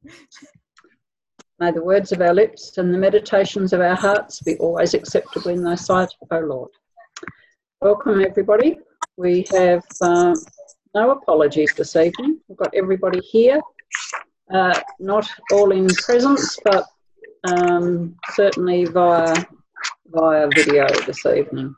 May the words of our lips and the meditations of our hearts be always acceptable in thy sight, O Lord. Welcome, everybody. We have no apologies this evening. We've got everybody here, not all in presence, but certainly via video this evening.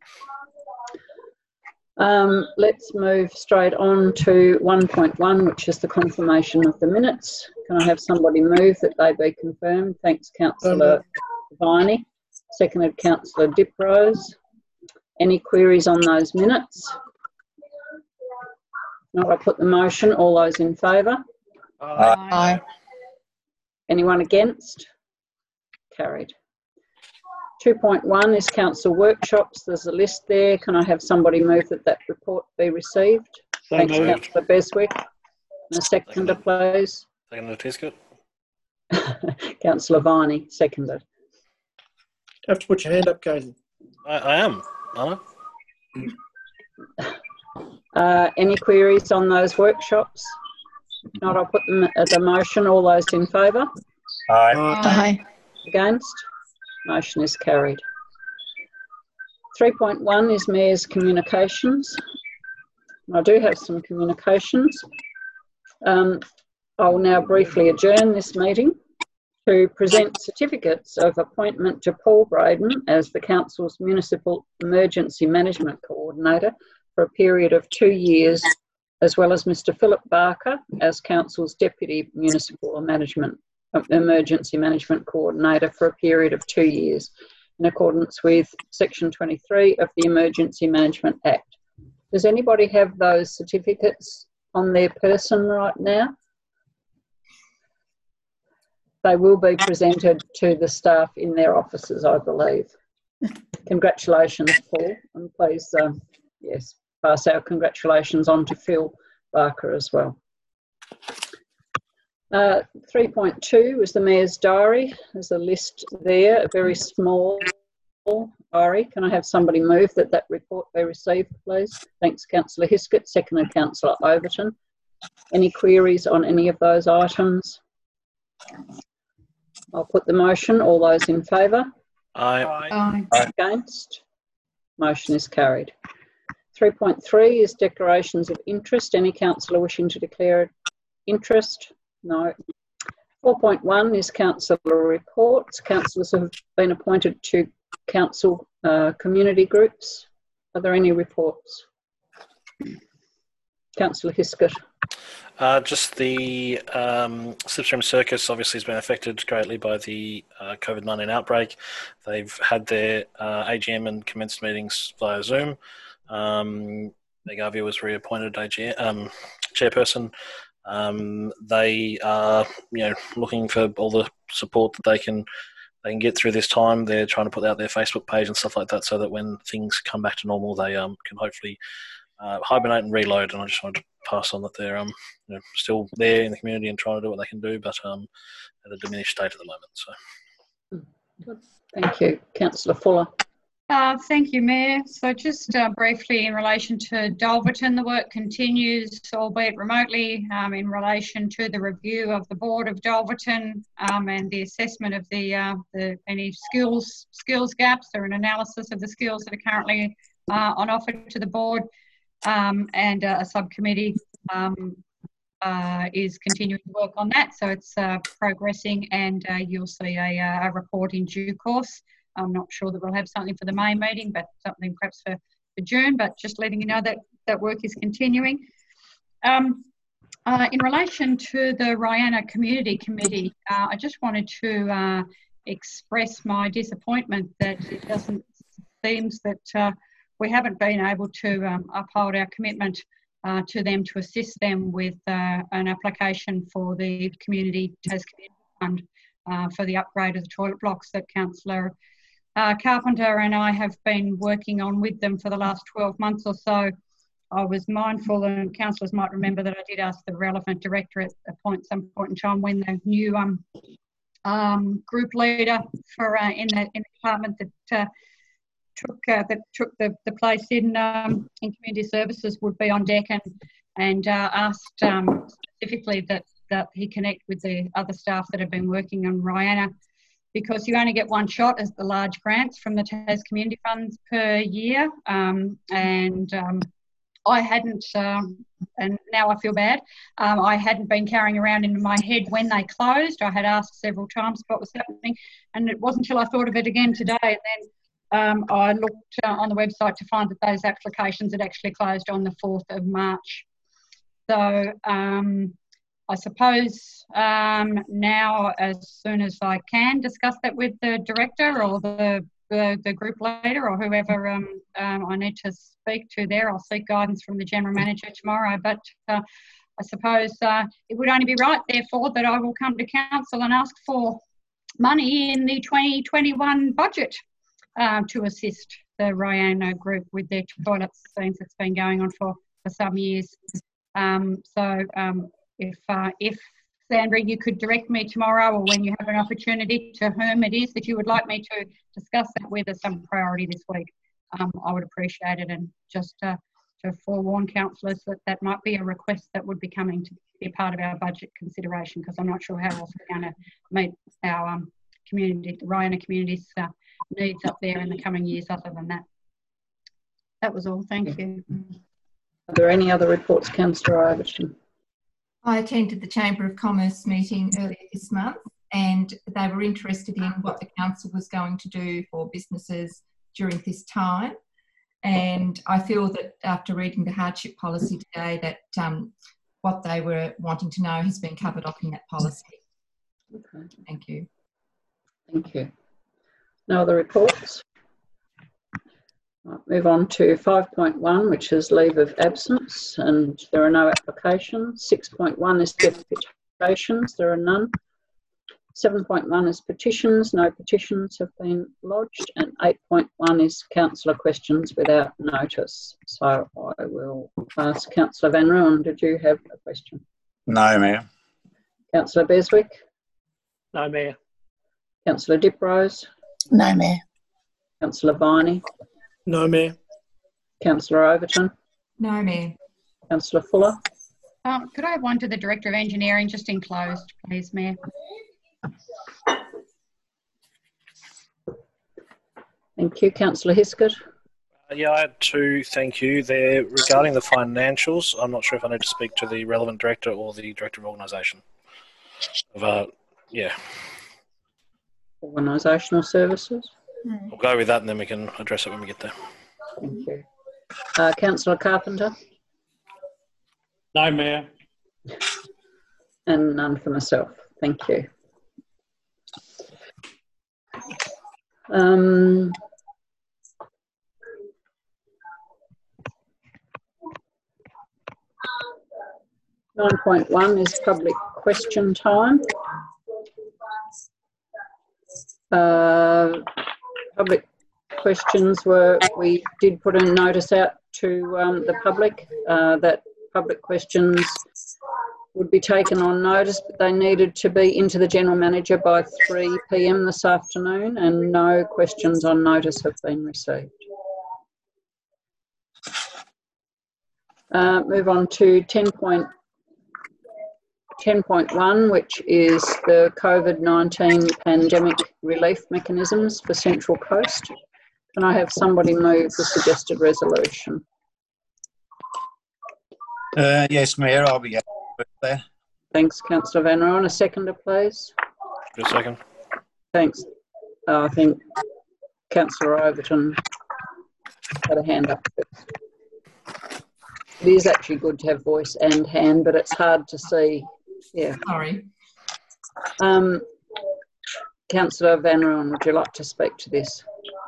Let's move straight on to 1.1, which is the confirmation of the minutes. Can I have somebody move that they be confirmed? Thanks, Councillor Viney. Seconded, Councillor Diprose. Any queries on those minutes? Now I put the motion. All those in favour? Aye. Anyone against? Carried. 2.1 is council workshops. There's a list there. Can I have somebody move that report be received? So Thanks, moved. Councillor Beswick. And a seconder, please. Second, Tiscott. Councillor Viney, seconded. You have to put your hand up, Casey. I am, aren't Any queries on those workshops? If not, I'll put them as a motion. All those in favour? Aye. Against? Motion is carried. 3.1 is Mayor's communications. I do have some communications. I will now briefly adjourn this meeting to present certificates of appointment to Paul Braden as the Council's Municipal Emergency Management Coordinator for a period of 2 years, as well as Mr Philip Barker as Council's Deputy Municipal Emergency Management Coordinator for a period of 2 years, in accordance with Section 23 of the Emergency Management Act. Does anybody have those certificates on their person right now? They will be presented to the staff in their offices, I believe. Congratulations, Paul, and please, yes, pass our congratulations on to Phil Barker as well. 3.2 is the Mayor's Diary. There's a list there, a very small diary. Can I have somebody move that report be received, please? Thanks, Councillor Hiscott. Seconded, Councillor Overton. Any queries on any of those items? I'll put the motion. All those in favour? Aye. Against? Motion is carried. 3.3 is declarations of interest. Any councillor wishing to declare interest? No. 4.1 is councillor reports. Councillors have been appointed to council community groups. Are there any reports? Councillor Hiscott. Just the Slipstream Circus obviously has been affected greatly by the COVID-19 outbreak. They've had their AGM and commenced meetings via Zoom. Megavia was reappointed chairperson. They are, looking for all the support that they can get through this time. They're trying to put out their Facebook page and stuff like that, so that when things come back to normal, they can hopefully hibernate and reload. And I just wanted to pass on that they're still there in the community and trying to do what they can do, but at a diminished state at the moment. So, Good. Thank you, Councillor Fuller. Thank you, Mayor. So just briefly in relation to Dalverton, the work continues, albeit remotely, in relation to the review of the Board of Dalverton and the assessment of the any skills gaps or an analysis of the skills that are currently on offer to the board, and a subcommittee is continuing to work on that. So it's progressing, and you'll see a report in due course. I'm not sure that we'll have something for the May meeting, but something perhaps for June, but just letting you know that that work is continuing. In relation to the Rihanna Community Committee, I just wanted to express my disappointment that it seems that we haven't been able to uphold our commitment to them to assist them with an application for the Community Fund for the upgrade of the toilet blocks that Councillor Carpenter and I have been working on with them for the last 12 months or so. I was mindful, and councillors might remember, that I did ask the relevant director at some point in time when the new group leader for in the department that took the place in community services would be on deck, and asked specifically that that he connect with the other staff that have been working on Rihanna, because you only get one shot as the large grants from the TAS Community Funds per year. I hadn't, and now I feel bad, I hadn't been carrying around in my head when they closed. I had asked several times what was happening, and it wasn't until I thought of it again today. And then I looked on the website to find that those applications had actually closed on the 4th of March. So I suppose now, as soon as I can, discuss that with the director or the group leader or whoever I need to speak to there. I'll seek guidance from the General Manager tomorrow. But I suppose it would only be right, therefore, that I will come to Council and ask for money in the 2021 budget to assist the Rihanna group with their toilets, since it's been going on for some years. If Sandra, you could direct me tomorrow, or when you have an opportunity, to whom it is that you would like me to discuss that with as some priority this week, I would appreciate it. And just to forewarn councillors that might be a request that would be coming to be a part of our budget consideration, because I'm not sure how else we're going to meet our community, the Rihanna community's needs up there in the coming years other than that. That was all. Thank you. Are there any other reports, Councillor Overton? I attended the Chamber of Commerce meeting earlier this month, and they were interested in what the council was going to do for businesses during this time. And I feel that after reading the hardship policy today, that what they were wanting to know has been covered off in that policy. Okay. Thank you. Thank you. No other reports? Right, move on to 5.1, which is leave of absence, and there are no applications. 6.1 is deputations, there are none. 7.1 is petitions, no petitions have been lodged, and 8.1 is councillor questions without notice. So I will ask Councillor Van Rooyen, did you have a question? No, Mayor. Councillor Beswick? No, Mayor. Councillor Diprose? No, Mayor. Councillor Viney? No, Mayor. Councillor Overton? No, Mayor. Councillor Fuller? Could I have one to the Director of Engineering, just enclosed, please, Mayor? Thank you. Councillor Hiscott? Yeah, I had two, thank you. They're regarding the financials. I'm not sure if I need to speak to the relevant director or the Director of Organisation. Yeah. Organisational Services? We'll go with that and then we can address it when we get there. Thank you. Councillor Carpenter? No, Mayor. And none for myself. Thank you. 9.1 is public question time. Public questions we did put a notice out to the public that public questions would be taken on notice, but they needed to be into the General Manager by 3 p.m. this afternoon, and no questions on notice have been received. Move on to 10.1, which is the COVID-19 pandemic relief mechanisms for Central Coast. Can I have somebody move the suggested resolution? Yes, Mayor, I'll be happy with that. Thanks, Councillor Van Rooyen. A seconder, please. Just a second. Thanks. I think Councillor Overton had a hand up first. It is actually good to have voice and hand, but it's hard to see. Yeah. Sorry. Councillor Van Rooyen, would you like to speak to this?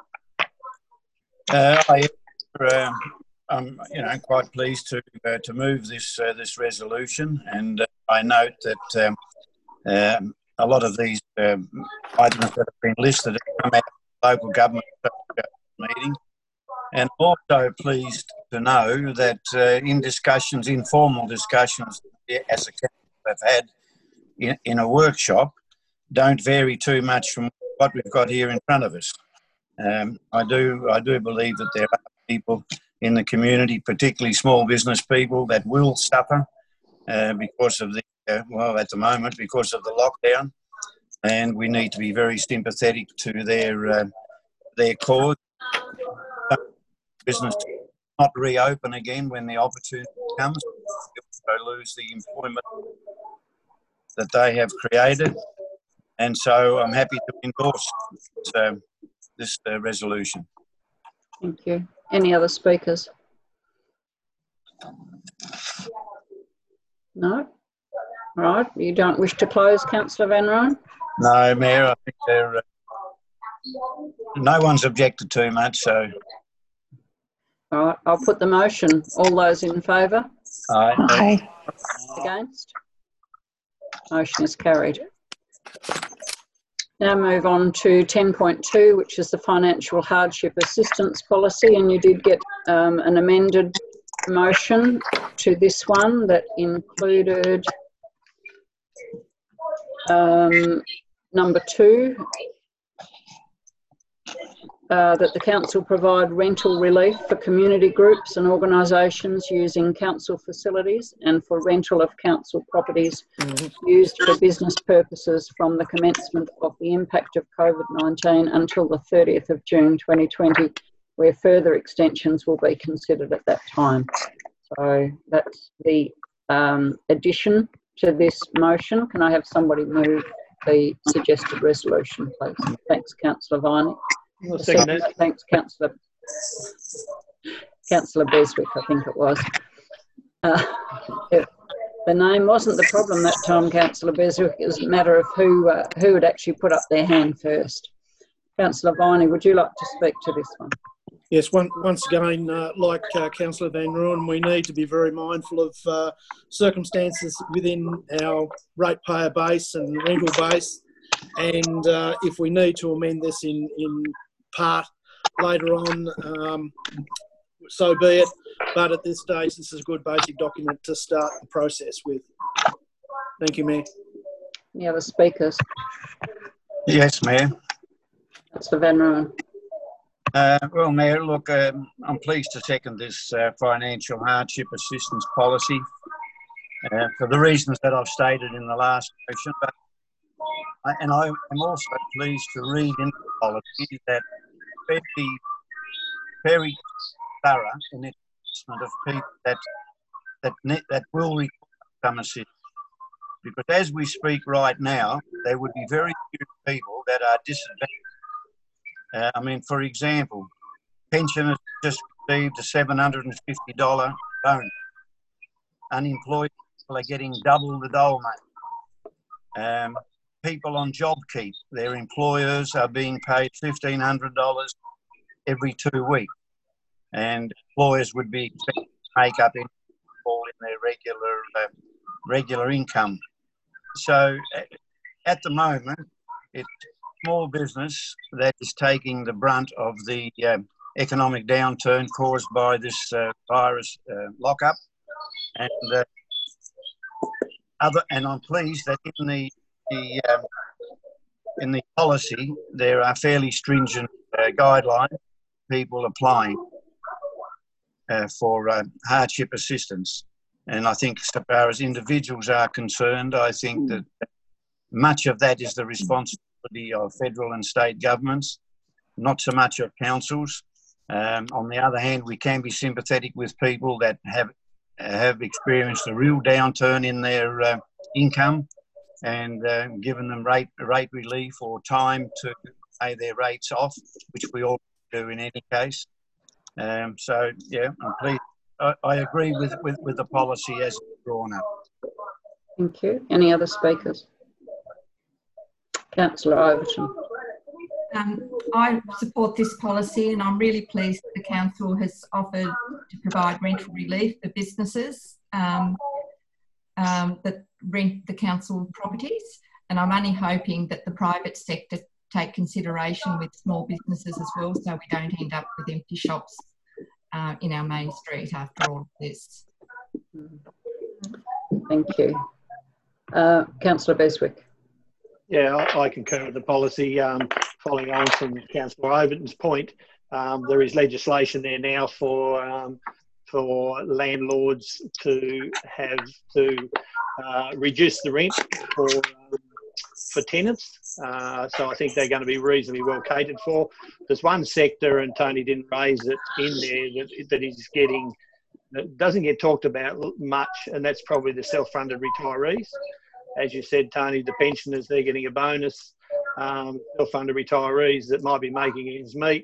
I'm quite pleased to move this resolution, and I note that a lot of these items that have been listed have come out of the local government meeting, and also pleased to know that in discussions, informal discussions, as a council have had in a workshop, don't vary too much from what we've got here in front of us. I do believe that there are people in the community, particularly small business people, that will suffer because of the well, at the moment because of the lockdown, and we need to be very sympathetic to their cause. Business not reopen again when the opportunity comes. We also lose the employment that they have created, and so I'm happy to endorse this resolution. Thank you. Any other speakers? No? Right. You don't wish to close, Councillor Van Ryn? No, Mayor, I think no one's objected too much, so. All right, I'll put the motion. All those in favour? Aye. Against? Motion is carried. Now move on to 10.2, which is the financial hardship assistance policy, and you did get an amended motion to this one that included number 2, that the council provide rental relief for community groups and organisations using council facilities and for rental of council properties used for business purposes from the commencement of the impact of COVID-19 until the 30th of June 2020, where further extensions will be considered at that time. So that's the addition to this motion. Can I have somebody move the suggested resolution, please? Thanks, Councillor Viney. Thanks, Councillor Beswick, I think it was. The name wasn't the problem that time, Councillor Beswick. It was a matter of who had actually put up their hand first. Councillor Viney, would you like to speak to this one? Yes, once again, like Councillor Van Ryn, we need to be very mindful of circumstances within our ratepayer base and rental base. And if we need to amend this in part later on, so be it. But at this stage, this is a good basic document to start the process with. Thank you, Mayor. Any other speakers? Yes, Mayor. Councillor Van Ryn. Well, Mayor, look, I'm pleased to second this financial hardship assistance policy for the reasons that I've stated in the last motion. But and I am also pleased to read in the policy that very thorough in the assessment of people that will require some assistance. Because as we speak right now, there would be very few people that are disadvantaged. I mean, for example, pensioners just received a $750 bonus. Unemployed people are getting double the dole money. People on JobKeep, their employers are being paid $1,500 every 2 weeks. And employers would be expected to make up all in their regular income. So at the moment, it's small business that is taking the brunt of the economic downturn caused by this virus lockup, and I'm pleased that in the policy there are fairly stringent guidelines for people applying for hardship assistance. And I think, so far as individuals are concerned, I think that much of that is the responsibility of federal and state governments, not so much of councils. On the other hand, we can be sympathetic with people that have experienced a real downturn in their income, and given them rate relief or time to pay their rates off, which we all do in any case. So yeah, I'm pleased. I agree with the policy as it's drawn up. Thank you. Any other speakers? Councillor Overton. I support this policy, and I'm really pleased that the council has offered to provide rental relief for businesses that rent the council properties, and I'm only hoping that the private sector take consideration with small businesses as well, so we don't end up with empty shops in our main street after all of this. Thank you. Councillor Beswick. Yeah, I concur with the policy. Following on from Councillor Overton's point, there is legislation there now for for landlords to have to reduce the rent for tenants. So I think they're going to be reasonably well catered for. There's one sector, and Tony didn't raise it in there, that is getting, that doesn't get talked about much, and that's probably the self-funded retirees. As you said, Tony, the pensioners, they're getting a bonus. Self-funded retirees that might be making ends meet,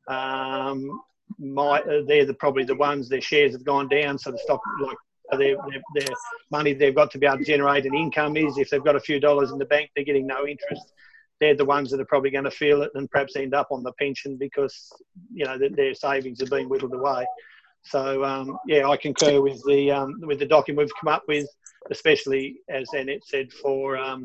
they're probably the ones, their shares have gone down, so the stock, like their money they've got to be able to generate an income is, if they've got a few dollars in the bank, they're getting no interest. They're the ones that are probably going to feel it and perhaps end up on the pension because, you know, their savings have been whittled away. So, yeah, I concur with the document we've come up with, especially, as Annette said, for our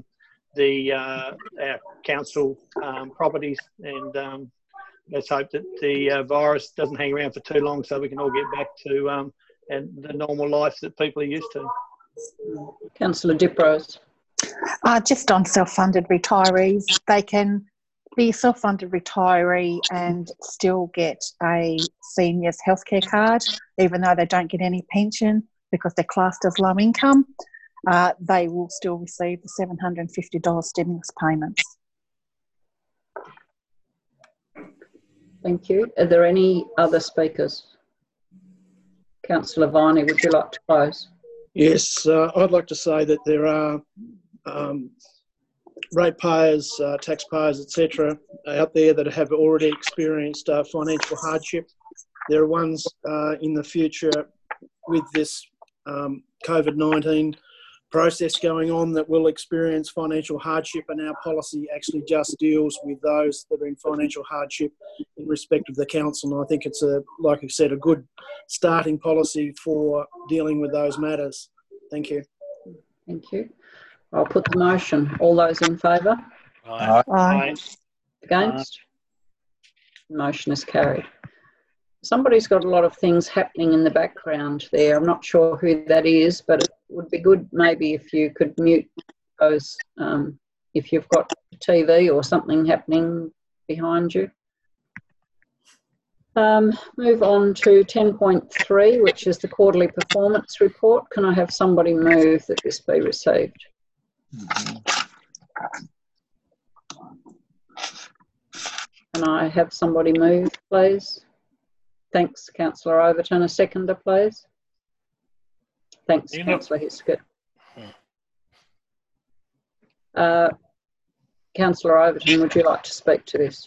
council properties. And let's hope that the virus doesn't hang around for too long so we can all get back to and the normal life that people are used to. Councillor Diprose. Just on self-funded retirees, they can be a self-funded retiree and still get a seniors healthcare card, even though they don't get any pension because they're classed as low income. They will still receive the $750 stimulus payments. Thank you. Are there any other speakers? Councillor Viney, would you like to close? Yes, I'd like to say that there are ratepayers, taxpayers, etc., out there that have already experienced financial hardship. There are ones in the future with this COVID-19 process going on that will experience financial hardship, and our policy actually just deals with those that are in financial hardship in respect of the council. And I think it's, like I said, a good starting policy for dealing with those matters. Thank you. Thank you. I'll put the motion. All those in favour? Aye. Aye. Against? The motion is carried. Somebody's got a lot of things happening in the background there. I'm not sure who that is, but it would be good maybe if you could mute those, if you've got TV or something happening behind you. Move on to 10.3, which is the quarterly performance report. Can I have somebody move that this be received? Can I have somebody move, please? Thanks, Councillor Overton. A seconder, please. Thanks, Councillor Hiscott. Councillor Overton, would you like to speak to this?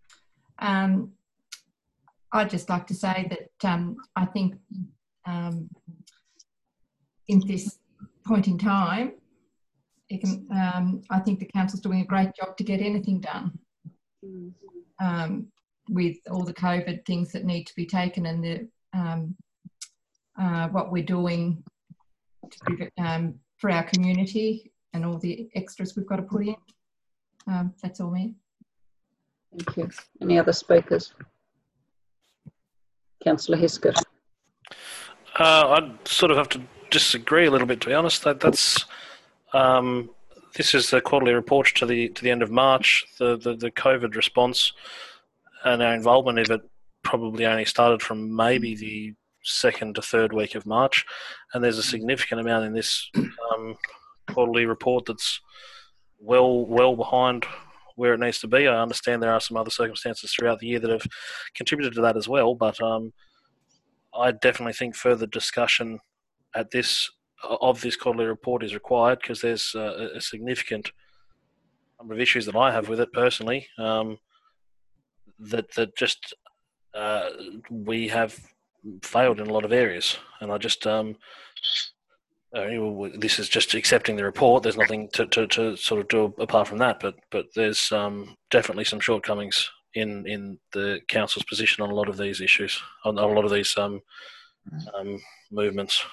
I'd just like to say that I think in this point in time, I think the council's doing a great job to get anything done. With all the COVID things that need to be taken and the what we're doing to, for our community and all the extras we've got to put in. That's all me. Thank you. Any other speakers? Councillor Hiscott. I'd sort of have to disagree a little bit, to be honest. That's this is the quarterly report to the end of March. The COVID response and our involvement in it probably only started from maybe the second to third week of March, and there's a significant amount in this quarterly report that's well behind where it needs to be. I understand there are some other circumstances throughout the year that have contributed to that as well, but I definitely think further discussion of this quarterly report is required, because there's a significant number of issues that I have with it personally. That just we have failed in a lot of areas, and I just this is just accepting the report. There's nothing to sort of do apart from that, but there's definitely some shortcomings in the council's position on a lot of these issues, on a lot of these movements.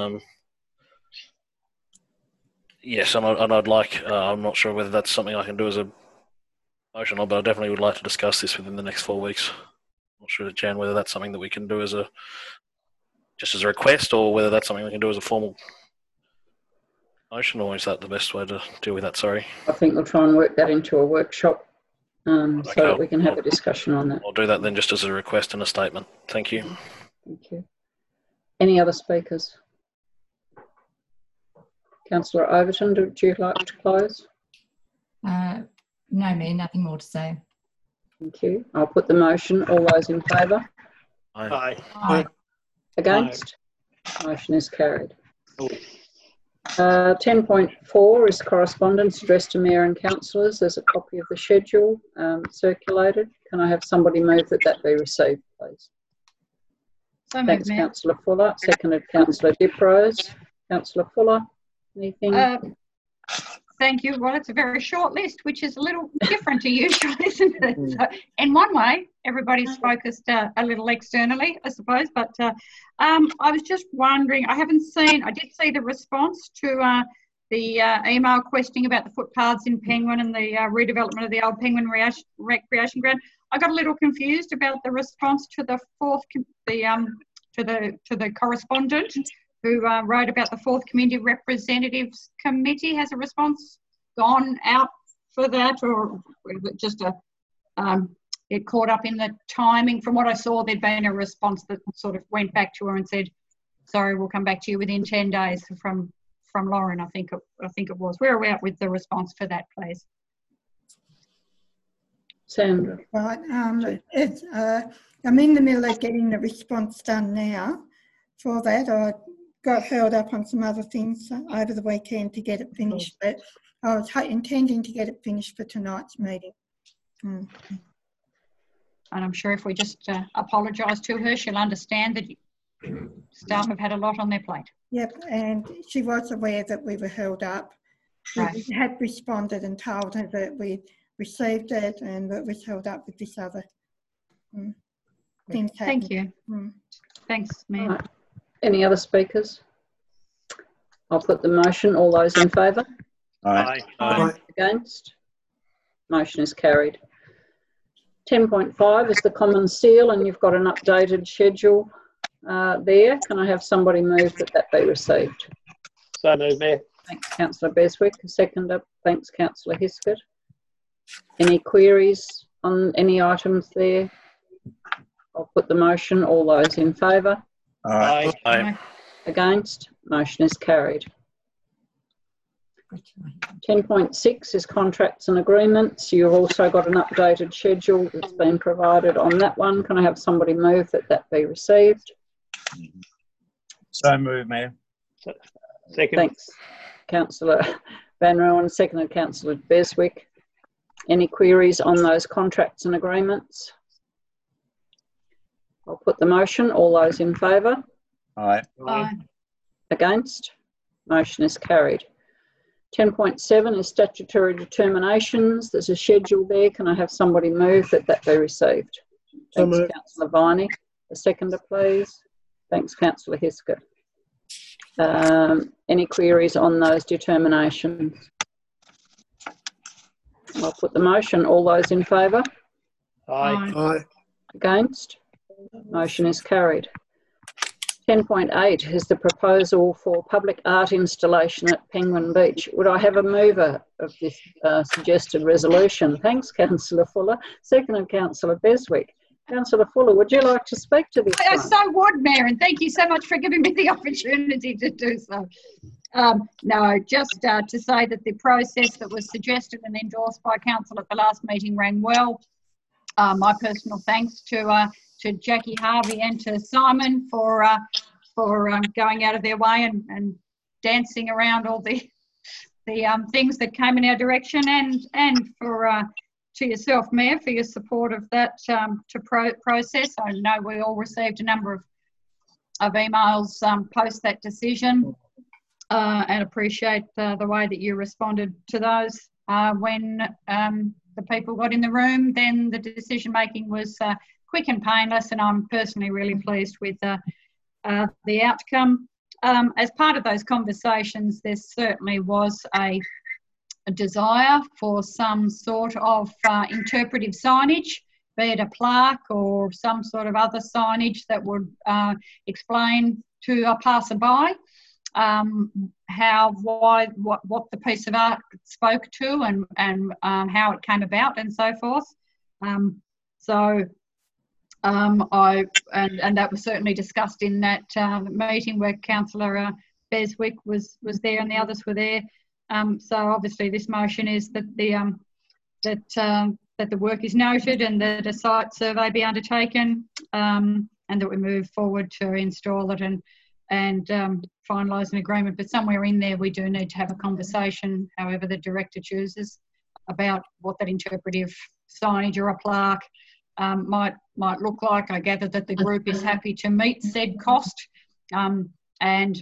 Yes, and I'd like. I'm not sure whether that's something I can do as a motion, but I definitely would like to discuss this within the next 4 weeks. I'm not sure, Jan, whether that's something that we can do as just as a request, or whether that's something we can do as a formal motion, or is that the best way to deal with that? Sorry. I think we'll try and work that into a workshop so that we can have a discussion on that. I'll do that then, just as a request and a statement. Thank you. Thank you. Any other speakers? Councillor Overton, would you like to close? No, Mayor, nothing more to say. Thank you. I'll put the motion. All those in favour? Aye. Aye. Against? Motion is carried. 10.4 is correspondence addressed to Mayor and Councillors. There's a copy of the schedule circulated. Can I have somebody move that be received, please? So moved, Thanks, Mayor. Councillor Fuller. Seconded, Councillor Diprose. Councillor Fuller, anything? Thank you. Well, it's a very short list, which is a little different to usual, isn't it? So, in one way, everybody's focused a little externally, I suppose. But I was just wondering, I did see the response to the email questioning about the footpaths in Penguin and the redevelopment of the old Penguin Recreation Ground. I got a little confused about the response to the the correspondent who wrote about the 4th Community Representatives Committee. Has a response gone out for that, or was it just it caught up in the timing? From what I saw, there'd been a response that sort of went back to her and said, sorry, we'll come back to you within 10 days from Lauren, I think it was. Where are we at with the response for that, please? Sandra. Right. I'm in the middle of getting the response done now. For that, I got held up on some other things over the weekend to get it finished, but I was intending to get it finished for tonight's meeting. And I'm sure if we just apologise to her, she'll understand that staff have had a lot on their plate. Yep, and she was aware that we were held up. Right. We had responded and told her that we received it and that it was held up with this other things happening. Thank you. Thanks, Mayor. Right. Any other speakers? I'll put the motion. All those in favour? Aye. Aye. Against? Motion is carried. 10.5 is the common seal, and you've got an updated schedule there. Can I have somebody move that be received? So moved, Mayor. Thanks, Councillor Beswick. Seconder. Thanks, Councillor Hiskett. Any queries on any items there? I'll put the motion. All those in favour? Aye. Aye. Against? Motion is carried. 10.6 is contracts and agreements. You've also got an updated schedule that's been provided on that one. Can I have somebody move that be received? So moved, Mayor. Second. Thanks, Councillor Van Rooyen. Seconded, Councillor Beswick. Any queries on those contracts and agreements? I'll put the motion. All those in favour? Aye. Aye. Against? Motion is carried. 10.7 is statutory determinations. There's a schedule there. Can I have somebody move that be received? So Thanks, moved. Councillor Viney. A seconder, please. Thanks, Councillor Hiskett. Any queries on those determinations? I'll put the motion. All those in favour? Aye. Aye. Against? Motion is carried. 10.8 is the proposal for public art installation at Penguin Beach. Would I have a mover of this suggested resolution? Thanks, Councillor Fuller. Seconded, Councillor Beswick. Councillor Fuller, would you like to speak to this I one? so would, Mayor, and thank you so much for giving me the opportunity to do so. No, just to say that the process that was suggested and endorsed by Council at the last meeting ran well. My personal thanks to Jackie Harvey and to Simon for going out of their way and dancing around all the things that came in our direction, and for to yourself, Mayor, for your support of that process. I know we all received a number of emails post that decision, and appreciate the way that you responded to those. When the people got in the room, then the decision making was quick and painless, and I'm personally really pleased with the outcome. As part of those conversations, there certainly was a desire for some sort of interpretive signage, be it a plaque or some sort of other signage that would explain to a passerby what the piece of art spoke to and how it came about and so forth. So And that was certainly discussed in that meeting where Councillor Beswick was there and the others were there. So obviously this motion is that the work is noted and that a site survey be undertaken, and that we move forward to install it and finalise an agreement. But somewhere in there we do need to have a conversation, however the director chooses, about what that interpretive signage or a plaque might look like. I gather that the group is happy to meet said cost, and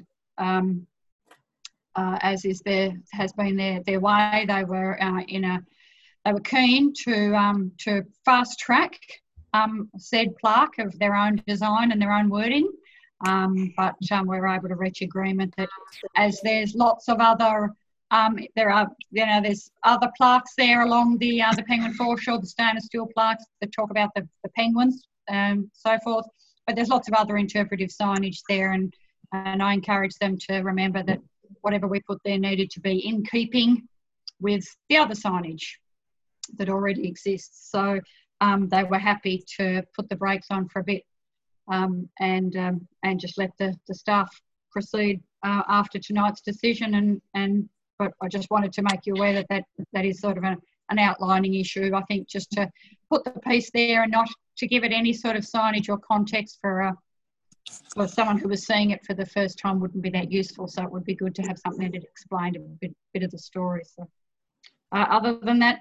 as has been their way, they were they were keen to fast track said plaque of their own design and their own wording, but we were able to reach agreement that as there's lots of other there's other plaques there along the Penguin foreshore, the stainless steel plaques that talk about the penguins and so forth. But there's lots of other interpretive signage there, and I encourage them to remember that whatever we put there needed to be in keeping with the other signage that already exists. So they were happy to put the brakes on for a bit and just let the staff proceed after tonight's decision. But I just wanted to make you aware that is sort of an outlining issue. I think just to put the piece there and not to give it any sort of signage or context for someone who was seeing it for the first time wouldn't be that useful. So it would be good to have something that explained a bit of the story. So other than that,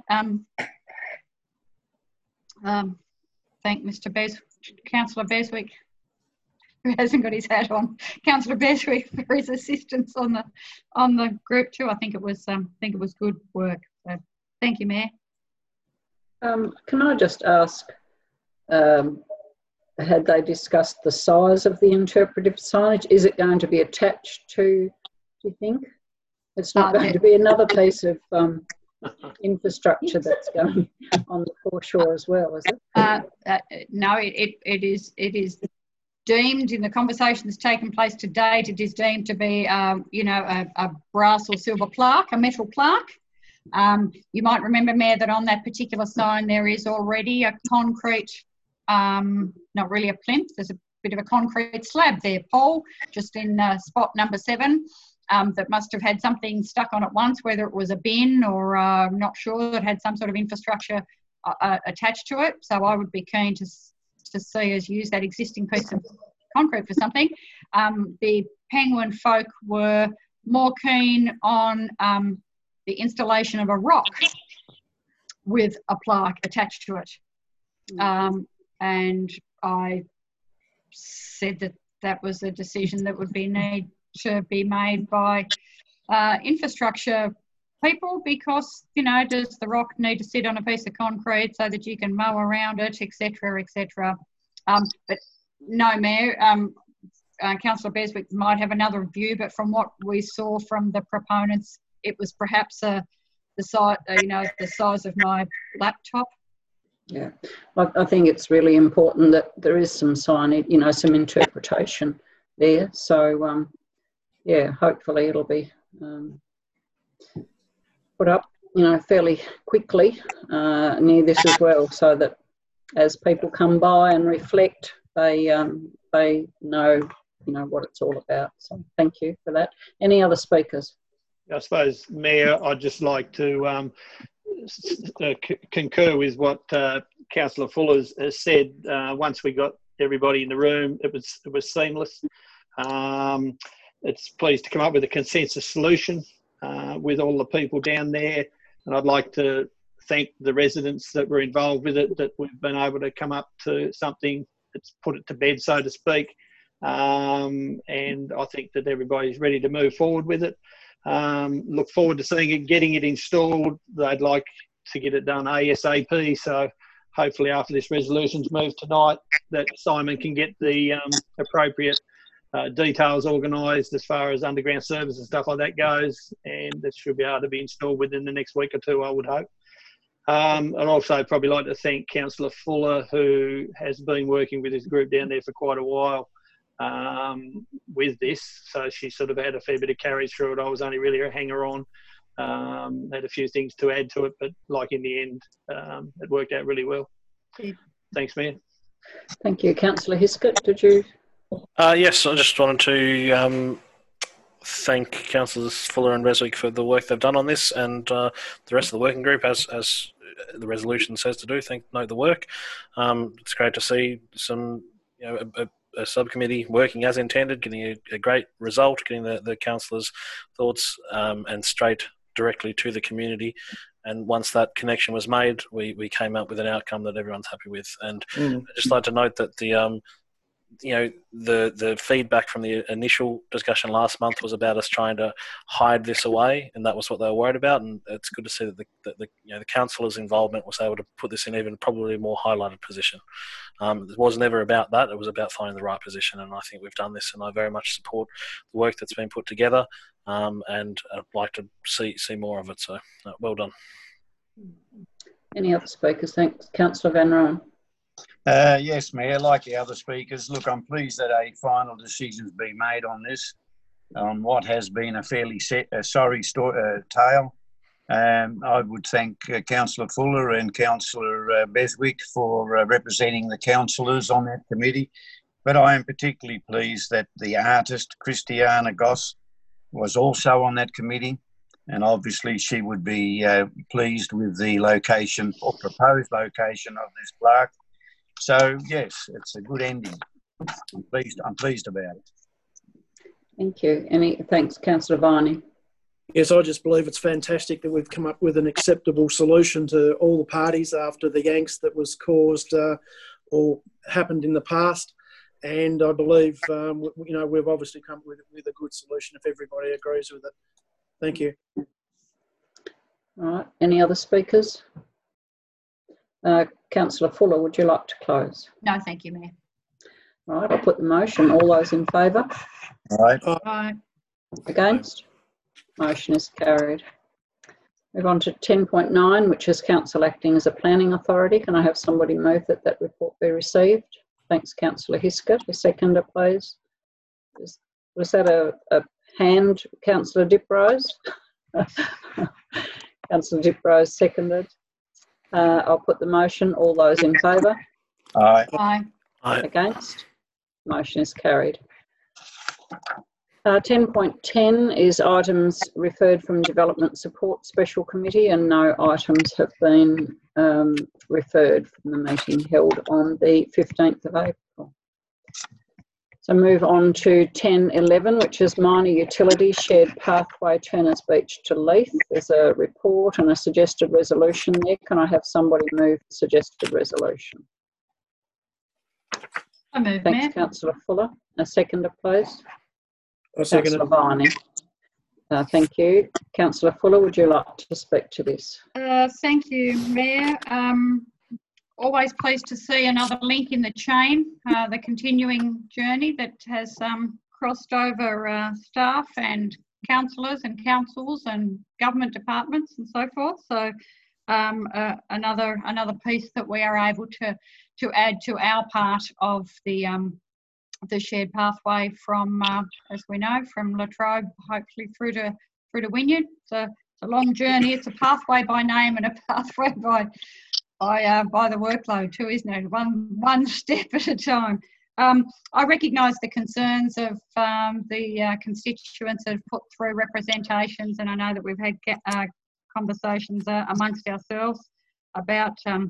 thank Councillor Beswick, who hasn't got his hat on, Councillor Beswick, for his assistance on the group too. I think it was good work. So thank you, Mayor. Can I just ask, had they discussed the size of the interpretive signage? Is it going to be attached to, do you think? It's not going to be another piece of infrastructure that's going on the foreshore as well, is it? No, it is deemed, in the conversation that's taken place to date, it is deemed to be, a brass or silver plaque, a metal plaque. You might remember, Mayor, that on that particular sign there is already a concrete, not really a plinth, there's a bit of a concrete slab there, Paul, just in spot number 7, that must have had something stuck on it once, whether it was a bin or I'm not sure, that had some sort of infrastructure attached to it. So I would be keen to see us use that existing piece of concrete for something. The Penguin folk were more keen on the installation of a rock with a plaque attached to it. And I said that was a decision that would need to be made by infrastructure people, because, does the rock need to sit on a piece of concrete so that you can mow around it, etc., etc. But no, Mayor, Councillor Beswick might have another view, but from what we saw from the proponents, it was perhaps the size of my laptop. Yeah, I think it's really important that there is some signage, some interpretation there. So, yeah, hopefully it'll be put up, fairly quickly near this as well, so that as people come by and reflect, they know, what it's all about. So thank you for that. Any other speakers? I suppose, Mayor, I'd just like to concur with what Councillor Fuller has said. Once we got everybody in the room, it was seamless. It's pleased to come up with a consensus solution with all the people down there, and I'd like to thank the residents that were involved with it, that we've been able to come up to something that's put it to bed, so to speak. And I think that everybody's ready to move forward with it. Look forward to seeing it, getting it installed. They'd like to get it done ASAP, so hopefully after this resolution's moved tonight, that Simon can get the appropriate details organised as far as underground service and stuff like that goes, and it should be able to be installed within the next week or two, I would hope. I'd also probably like to thank Councillor Fuller, who has been working with his group down there for quite a while with this, so she sort of had a fair bit of carriage through it. I was only really a hanger-on, had a few things to add to it, but like in the end, it worked out really well. Yeah. Thanks, Mayor. Thank you. Councillor Hiscott, did you? Yes, I just wanted to thank Councillors Fuller and Reswick for the work they've done on this, and the rest of the working group, as the resolution says to do. Note the work. It's great to see some, a subcommittee working as intended, getting a great result, getting the councillors' thoughts and straight directly to the community. And once that connection was made, we came up with an outcome that everyone's happy with. And I'd just like to note that the feedback from the initial discussion last month was about us trying to hide this away, and that was what they were worried about. And it's good to see that the councillors' involvement was able to put this in even probably a more highlighted position. It was never about that; it was about finding the right position, and I think we've done this. And I very much support the work that's been put together, and I'd like to see more of it. So, well done. Any other speakers? Thanks, Councillor Van Rooyen. Yes, Mayor, like the other speakers, look, I'm pleased that a final decision's been made on this, on what has been a fairly sorry tale. I would thank Councillor Fuller and Councillor Beswick for representing the councillors on that committee. But I am particularly pleased that the artist, Christiana Goss, was also on that committee. And obviously she would be pleased with the location or proposed location of this plaque. So yes, it's a good ending. I'm pleased about it. Thank you. Thanks, Councillor Viney. Yes, I just believe it's fantastic that we've come up with an acceptable solution to all the parties after the angst that was caused or happened in the past. And I believe, we've obviously come up with a good solution if everybody agrees with it. Thank you. All right. Any other speakers? Councillor Fuller, would you like to close? No, thank you, Mayor. All right, I'll put the motion. All those in favour? Aye. Aye. Against? Motion is carried. Move on to 10.9, which is Council acting as a planning authority. Can I have somebody move that report be received? Thanks, Councillor Hiscott. A seconder, please. Was that a hand, Councillor Diprose? Councillor Diprose seconded. I'll put the motion. All those in favour? Aye. Aye. Aye. Against? Motion is carried. 10.10 is items referred from Development Support Special Committee, and no items have been referred from the meeting held on the 15th of April. So move on to 10.11, which is minor utility shared pathway Turners Beach to Leith. There's a report and a suggested resolution there. Can I have somebody move the suggested resolution? I move, Thanks, Mayor. Councillor Fuller. A seconder, please. I second it. Councillor Viney. Thank you. Councillor Fuller, would you like to speak to this? Thank you, Mayor. Always pleased to see another link in the chain, the continuing journey that has crossed over staff and councillors and councils and government departments and so forth. So another piece that we are able to add to our part of the shared pathway from, as we know, from Latrobe hopefully through to Wynyard. It's a long journey. It's a pathway by name and a pathway by the workload too, isn't it? One step at a time. I recognise the concerns of the constituents that have put through representations, and I know that we've had conversations amongst ourselves about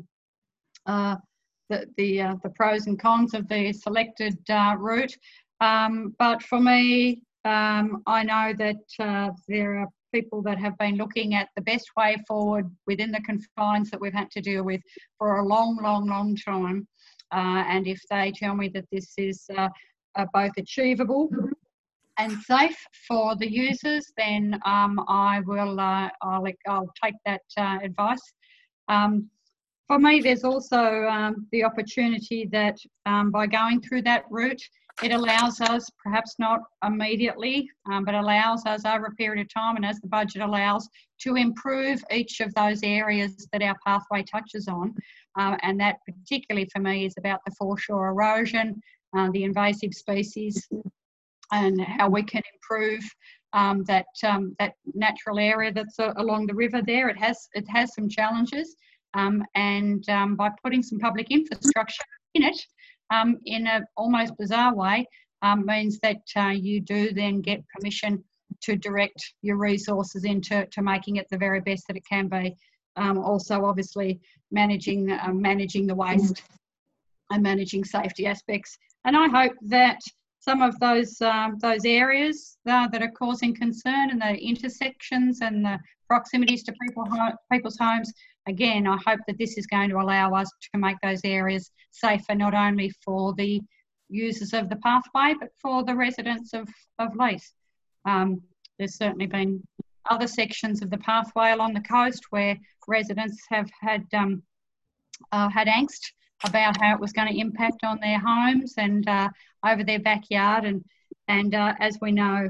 the pros and cons of the selected route. But for me, I know that there are people that have been looking at the best way forward within the confines that we've had to deal with for a long time. And if they tell me that this is both achievable and safe for the users, then I'll take that advice. For me, there's also the opportunity that by going through that route, it allows us, perhaps not immediately, but allows us over a period of time and as the budget allows, to improve each of those areas that our pathway touches on. And that particularly for me is about the foreshore erosion, the invasive species, and how we can improve that natural area that's along the river there. It has some challenges. And by putting some public infrastructure in it, in a almost bizarre way, means that you do then get permission to direct your resources into making it the very best that it can be. Also, obviously, managing the waste and managing safety aspects. And I hope that some of those areas that are causing concern, and the intersections and the proximities to people's homes, again, I hope that this is going to allow us to make those areas safer, not only for the users of the pathway, but for the residents of Leith. There's certainly been other sections of the pathway along the coast where residents have had angst about how it was going to impact on their homes and over their backyard. And as we know,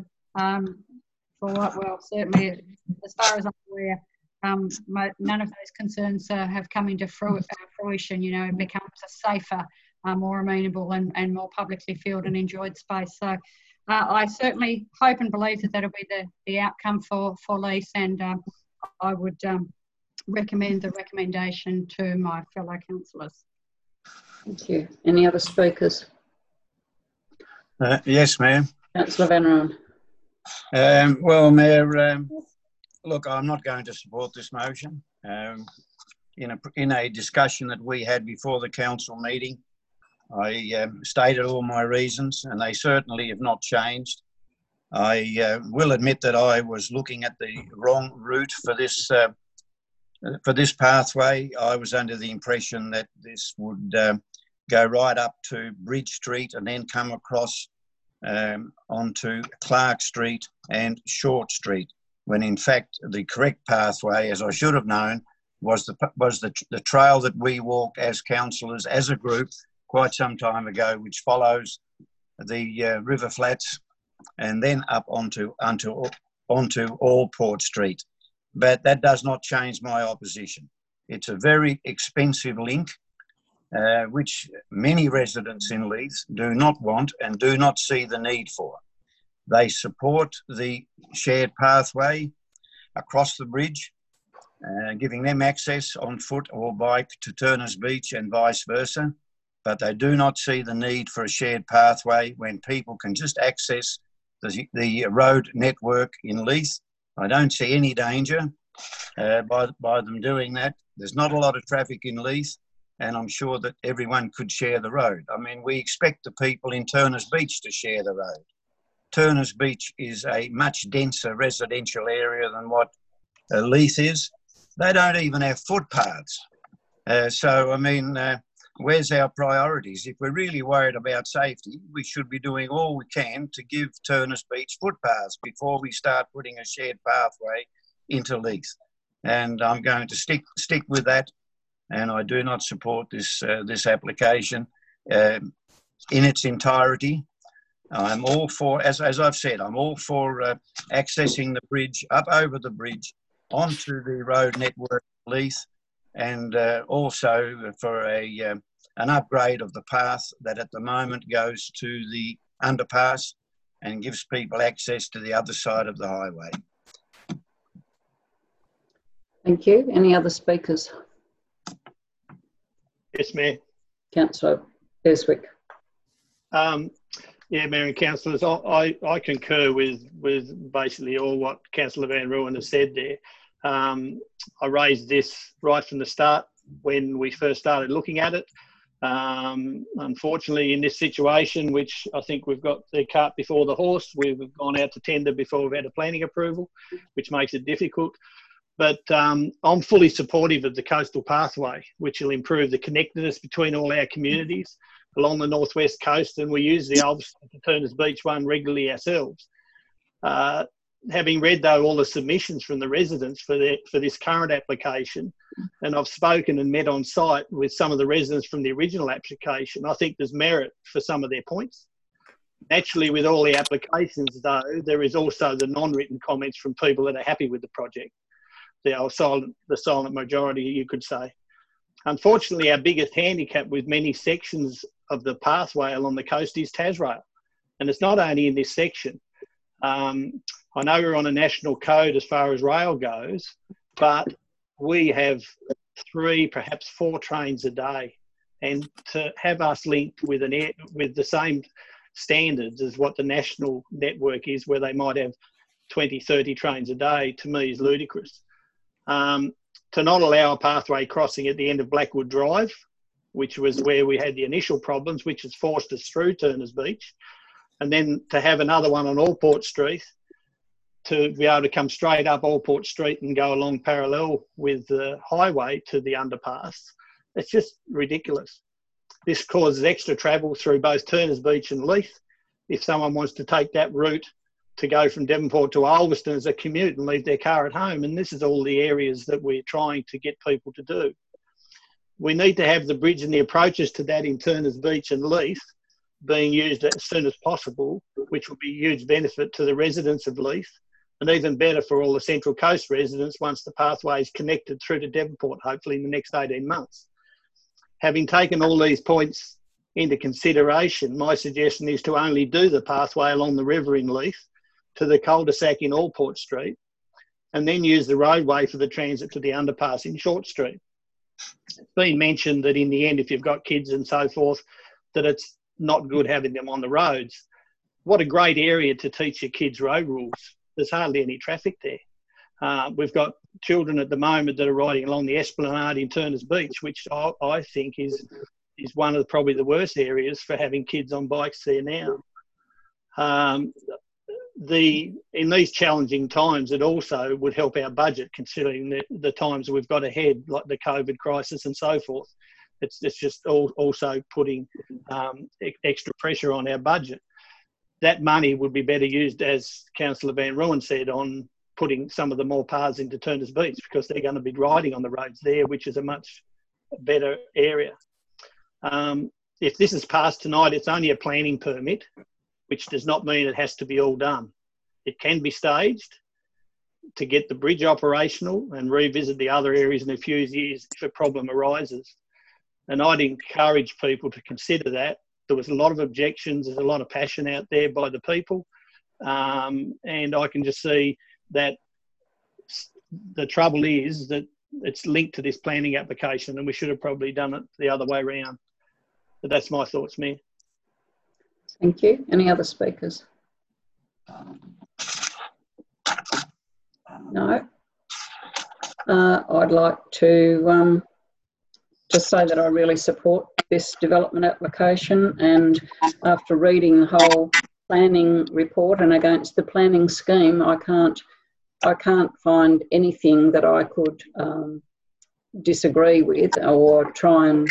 certainly as far as I'm aware, none of those concerns have come into fruition. You know, it becomes a safer, more amenable and more publicly filled and enjoyed space. So I certainly hope and believe that that'll be the outcome for Leith, and I would recommend the recommendation to my fellow councillors. Thank you. Any other speakers? Yes, Mayor. Councillor Van Rooyen. Well, Mayor, look, I'm not going to support this motion. In a discussion that we had before the council meeting, I stated all my reasons, and they certainly have not changed. I will admit that I was looking at the wrong route for this pathway. I was under the impression that this would go right up to Bridge Street and then come across onto Clark Street and Short Street, when in fact the correct pathway, as I should have known, was the trail that we walk as councillors as a group quite some time ago, which follows the River Flats and then up onto Allport Street. But that does not change my opposition. It's a very expensive link, which many residents in Leith do not want and do not see the need for. They support the shared pathway across the bridge, giving them access on foot or bike to Turners Beach and vice versa. But they do not see the need for a shared pathway when people can just access the road network in Leith. I don't see any danger by them doing that. There's not a lot of traffic in Leith, and I'm sure that everyone could share the road. I mean, we expect the people in Turners Beach to share the road. Turners Beach is a much denser residential area than what Leith is. They don't even have footpaths. So, I mean, where's our priorities? If we're really worried about safety, we should be doing all we can to give Turners Beach footpaths before we start putting a shared pathway into Leith. And I'm going to stick with that, and I do not support this application in its entirety. I'm all for, as I've said, I'm all for accessing the bridge, up over the bridge, onto the road network of Leith, and also for an upgrade of the path that at the moment goes to the underpass and gives people access to the other side of the highway. Thank you. Any other speakers? Yes, Mayor. Councillor Beswick. Yeah, Mayor and councillors, I concur with basically all what Councillor Van Rooyen has said there. I raised this right from the start when we first started looking at it. Unfortunately, in this situation, which I think we've got the cart before the horse, we've gone out to tender before we've had a planning approval, which makes it difficult. But I'm fully supportive of the coastal pathway, which will improve the connectedness between all our communities along the northwest coast, and we use the Ulverstone to Turners Beach one regularly ourselves. Having read, though, all the submissions from the residents for this current application, and I've spoken and met on site with some of the residents from the original application, I think there's merit for some of their points. Naturally, with all the applications, though, there is also the non-written comments from people that are happy with the project. The silent majority, you could say. Unfortunately, our biggest handicap with many sections of the pathway along the coast is Tasrail. And it's not only in this section. I know we're on a national code as far as rail goes, but we have 3, perhaps 4 trains a day and to have us linked with with the same standards as what the national network is, where they might have 20, 30 trains a day, to me is ludicrous. To not allow a pathway crossing at the end of Blackwood Drive, which was where we had the initial problems, which has forced us through Turners Beach, and then to have another one on Allport Street, to be able to come straight up Allport Street and go along parallel with the highway to the underpass. It's just ridiculous. This causes extra travel through both Turners Beach and Leith. If someone wants to take that route to go from Devonport to Ulverston as a commute and leave their car at home, and this is all the areas that we're trying to get people to do. We need to have the bridge and the approaches to that in Turners Beach and Leith being used as soon as possible, which will be a huge benefit to the residents of Leith, and even better for all the Central Coast residents once the pathway is connected through to Devonport, hopefully in the next 18 months. Having taken all these points into consideration, my suggestion is to only do the pathway along the river in Leith to the cul-de-sac in Allport Street, and then use the roadway for the transit to the underpass in Short Street. It's been mentioned that in the end, if you've got kids and so forth, that it's not good having them on the roads. What a great area to teach your kids road rules. There's hardly any traffic there. We've got children at the moment that are riding along the Esplanade in Turners Beach, which I think is one of probably the worst areas for having kids on bikes there now. In these challenging times, it also would help our budget, considering the times we've got ahead, like the COVID crisis and so forth. It's just also putting extra pressure on our budget. That money would be better used, as Councillor Van Rooyen said, on putting some of the more paths into Turners Beach, because they're going to be riding on the roads there, which is a much better area. If this is passed tonight, it's only a planning permit, which does not mean it has to be all done. It can be staged to get the bridge operational and revisit the other areas in a few years if a problem arises. And I'd encourage people to consider that. There was a lot of objections, there's a lot of passion out there by the people, and I can just see that the trouble is that it's linked to this planning application, and we should have probably done it the other way around. But that's my thoughts, Mayor. Thank you. Any other speakers? No. I'd like to just say that I really support this development application, and after reading the whole planning report and against the planning scheme, I can't find anything that I could disagree with or try and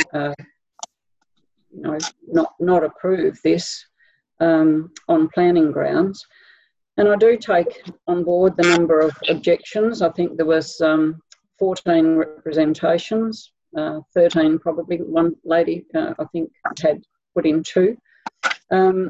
not approve this on planning grounds. And I do take on board the number of objections. I think there was 14 representations, 13 probably. One lady I think had put in 2, and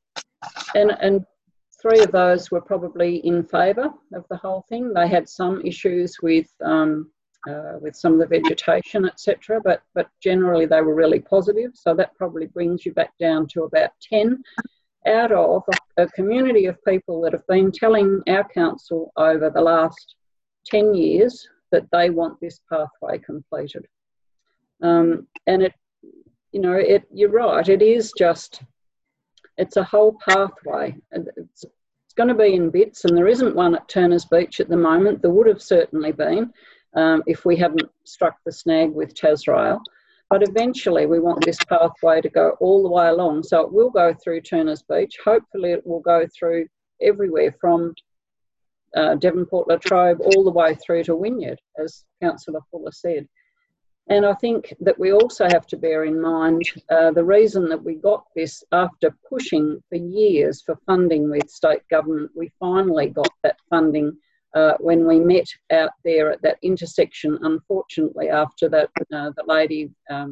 3 of those were probably in favour of the whole thing. They had some issues with some of the vegetation, etc., but generally they were really positive. So that probably brings you back down to about 10 out of a community of people that have been telling our council over the last 10 years that they want this pathway completed. And you're right, it is just, it's a whole pathway. It's going to be in bits, and there isn't one at Turners Beach at the moment. There would have certainly been if we hadn't struck the snag with Tasrail. But eventually we want this pathway to go all the way along. So it will go through Turners Beach. Hopefully it will go through everywhere from Devonport Latrobe all the way through to Wynyard, as Councillor Fuller said. And I think that we also have to bear in mind the reason that we got this after pushing for years for funding with state government. We finally got that funding when we met out there at that intersection. Unfortunately, after that, the lady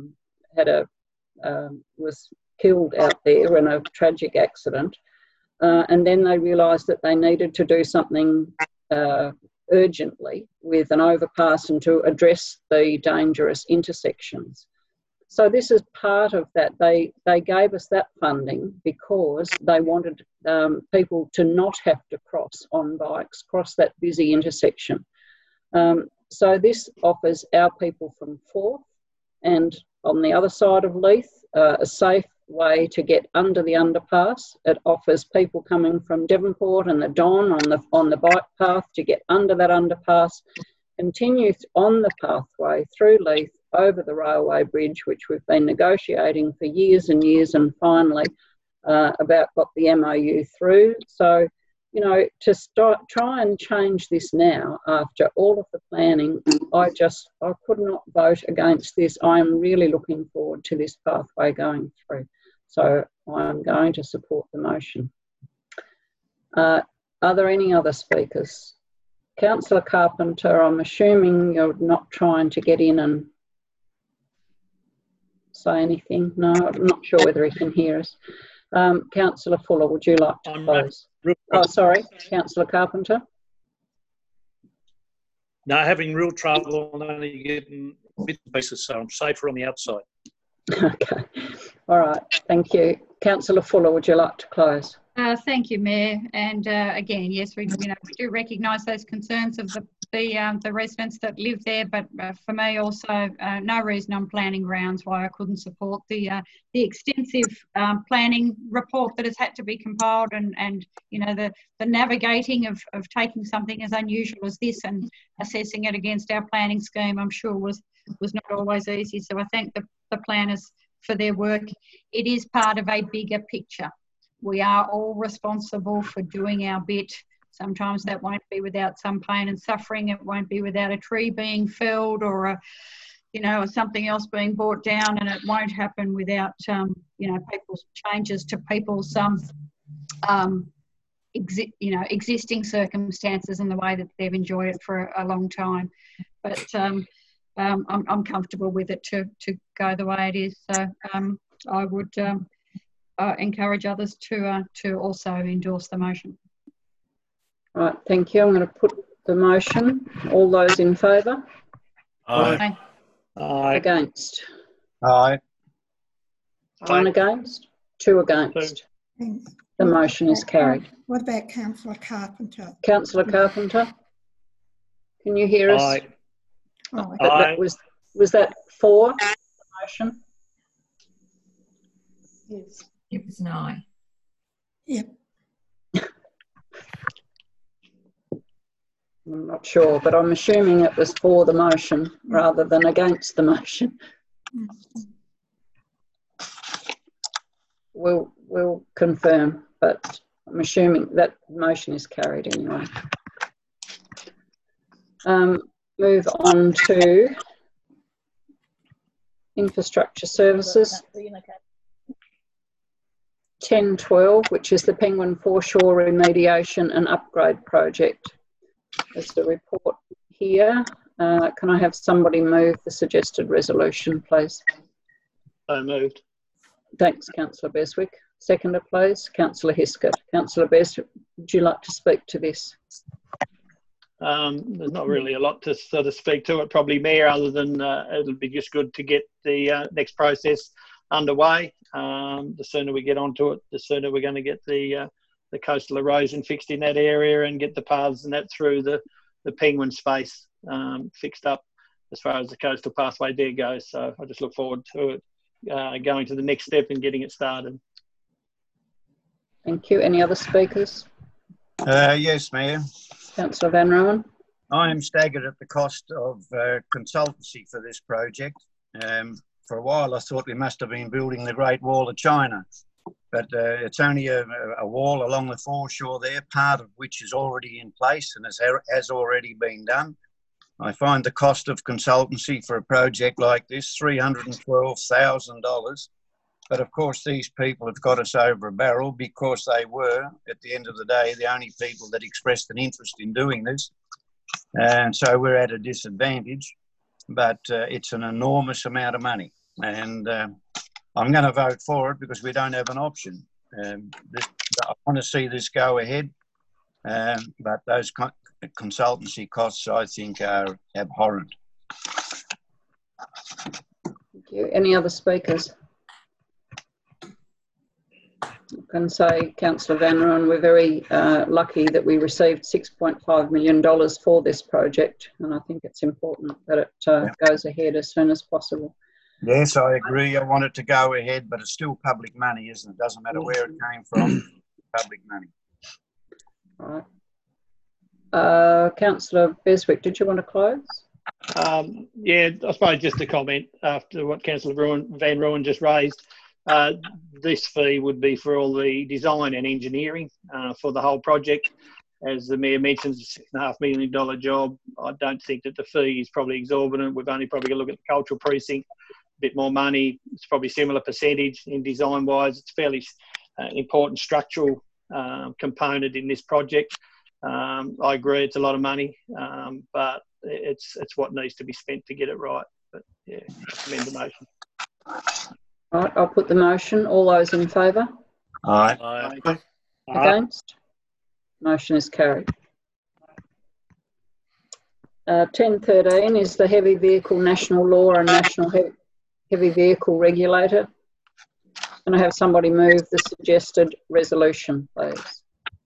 was killed out there in a tragic accident, and then they realised that they needed to do something urgently with an overpass and to address the dangerous intersections. So this is part of that. They gave us that funding because they wanted people to not have to cross on bikes, cross that busy intersection. So this offers our people from Forth and on the other side of Leith, a safe way to get under the underpass. It offers people coming from Devonport and the Don on the bike path to get under that underpass, continue on the pathway through Leith over the railway bridge, which we've been negotiating for years and years, and finally about got the MOU through. So, you know, to try and change this now after all of the planning, I could not vote against this. I am really looking forward to this pathway going through. So I'm going to support the motion. Are there any other speakers? Councillor Carpenter, I'm assuming you're not trying to get in and say anything. No, I'm not sure whether he can hear us. Councillor Fuller, would you like to close? Oh, sorry, Councillor Carpenter. No, having real trouble and only getting bits and pieces, so I'm safer on the outside. Okay, all right, thank you. Councillor Fuller, would you like to close? Thank you, Mayor. And again, yes, we do recognise those concerns of the residents that live there, but for me also, no reason on planning grounds why I couldn't support the extensive planning report that has had to be compiled, and you know, the navigating of taking something as unusual as this and assessing it against our planning scheme, I'm sure was not always easy. So I thank the planners for their work. It is part of a bigger picture. We are all responsible for doing our bit. Sometimes that won't be without some pain and suffering. It won't be without a tree being felled or or something else being brought down, and it won't happen without people's changes to people's existing circumstances and the way that they've enjoyed it for a long time. But I'm comfortable with it to go the way it is. So I would encourage others to also endorse the motion. Right, thank you. I'm going to put the motion. All those in favour? Aye. Aye. Against? Aye. One against? Two against? Thanks. The motion is carried. What about Councillor Carpenter? Councillor Carpenter, can you hear us? Aye. Oh, But that was that for the motion? Yes. It was an aye. yep. I'm not sure, but I'm assuming it was for the motion rather than against the motion. We'll confirm, but I'm assuming that motion is carried anyway. Move on to infrastructure services. 1012, which is the Penguin Foreshore Remediation and Upgrade Project. There's the report here. Can I have somebody move the suggested resolution, please? So moved. Thanks, Councillor Beswick. Seconder, please. Councillor Hiskett. Councillor Beswick, would you like to speak to this? There's not really a lot to sort of speak to it, probably, Mayor, other than it'll be just good to get the next process underway. The sooner we get onto it, the sooner we're going to get the coastal erosion fixed in that area and get the paths and that through the penguin space fixed up as far as the coastal pathway there goes. So I just look forward to it going to the next step and getting it started. Thank you. Any other speakers? Yes, Mayor. Councillor Van Rooyen. I am staggered at the cost of consultancy for this project. For a while I thought we must have been building the Great Wall of China, but it's only a wall along the foreshore there, part of which is already in place and has already been done. I find the cost of consultancy for a project like this $312,000, but of course these people have got us over a barrel because they were, at the end of the day, the only people that expressed an interest in doing this, and so we're at a disadvantage, but it's an enormous amount of money, and I'm going to vote for it because we don't have an option. I want to see this go ahead, but those consultancy costs, I think, are abhorrent. Thank you. Any other speakers? I can say, Councillor Van Rooyen, we're very lucky that we received $6.5 million for this project, and I think it's important that it goes ahead as soon as possible. Yes, I agree. I want it to go ahead, but it's still public money, isn't it? Doesn't matter where it came from, public money. All right. Councillor Beswick, did you want to close? Yeah, I suppose just a comment after what Councillor Van Rooyen just raised. This fee would be for all the design and engineering for the whole project. As the Mayor mentions, a $6.5 million job. I don't think that the fee is probably exorbitant. We've only probably got to look at the cultural precinct, a bit more money. It's probably similar percentage in design-wise. It's fairly important structural component in this project. I agree, it's a lot of money, but it's what needs to be spent to get it right. But yeah, recommend the motion. All right, I'll put the motion. All those in favour? Aye. Aye. Against? Motion is carried. 10.13 is the Heavy Vehicle National Law and National Heavy Vehicle Regulator. Can I have somebody move the suggested resolution, please?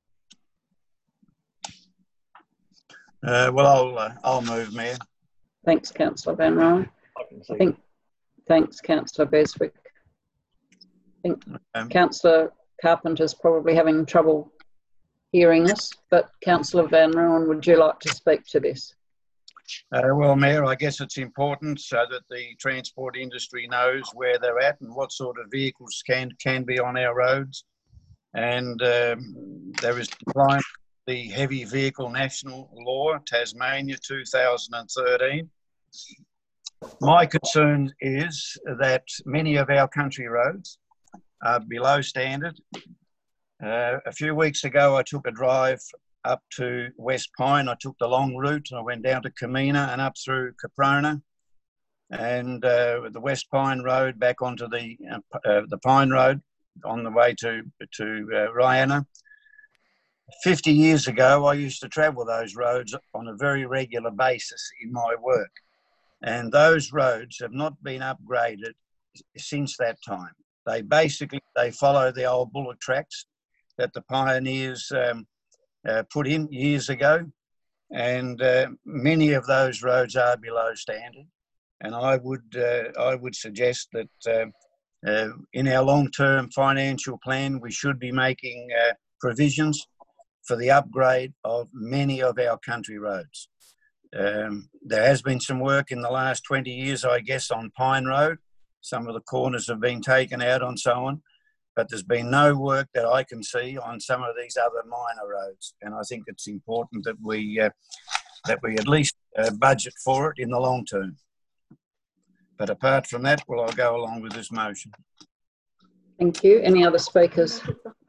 Well, I'll move, Mayor. Thanks, Councillor Van Rooyen. Thanks, Councillor Beswick. I think Councillor Carpenter's probably having trouble hearing us, but Councillor Van Rooyen, would you like to speak to this? Well, Mayor, I guess it's important so that the transport industry knows where they're at and what sort of vehicles can be on our roads. And there is compliance with the Heavy Vehicle National Law, Tasmania 2013. My concern is that many of our country roads are below standard. A few weeks ago, I took a drive up to West Pine. I took the long route. I went down to Camina and up through Caprona, and the West Pine Road back onto the Pine Road on the way to Rihanna. 50 years ago, I used to travel those roads on a very regular basis in my work, and those roads have not been upgraded since that time. They follow the old bullock tracks that the pioneers put in years ago, and many of those roads are below standard. And I would suggest that in our long-term financial plan, we should be making provisions for the upgrade of many of our country roads. There has been some work in the last 20 years, I guess, on Pine Road. Some of the corners have been taken out and so on, but there's been no work that I can see on some of these other minor roads. And I think it's important that we at least budget for it in the long term. But apart from that, well, I'll go along with this motion. Thank you. Any other speakers?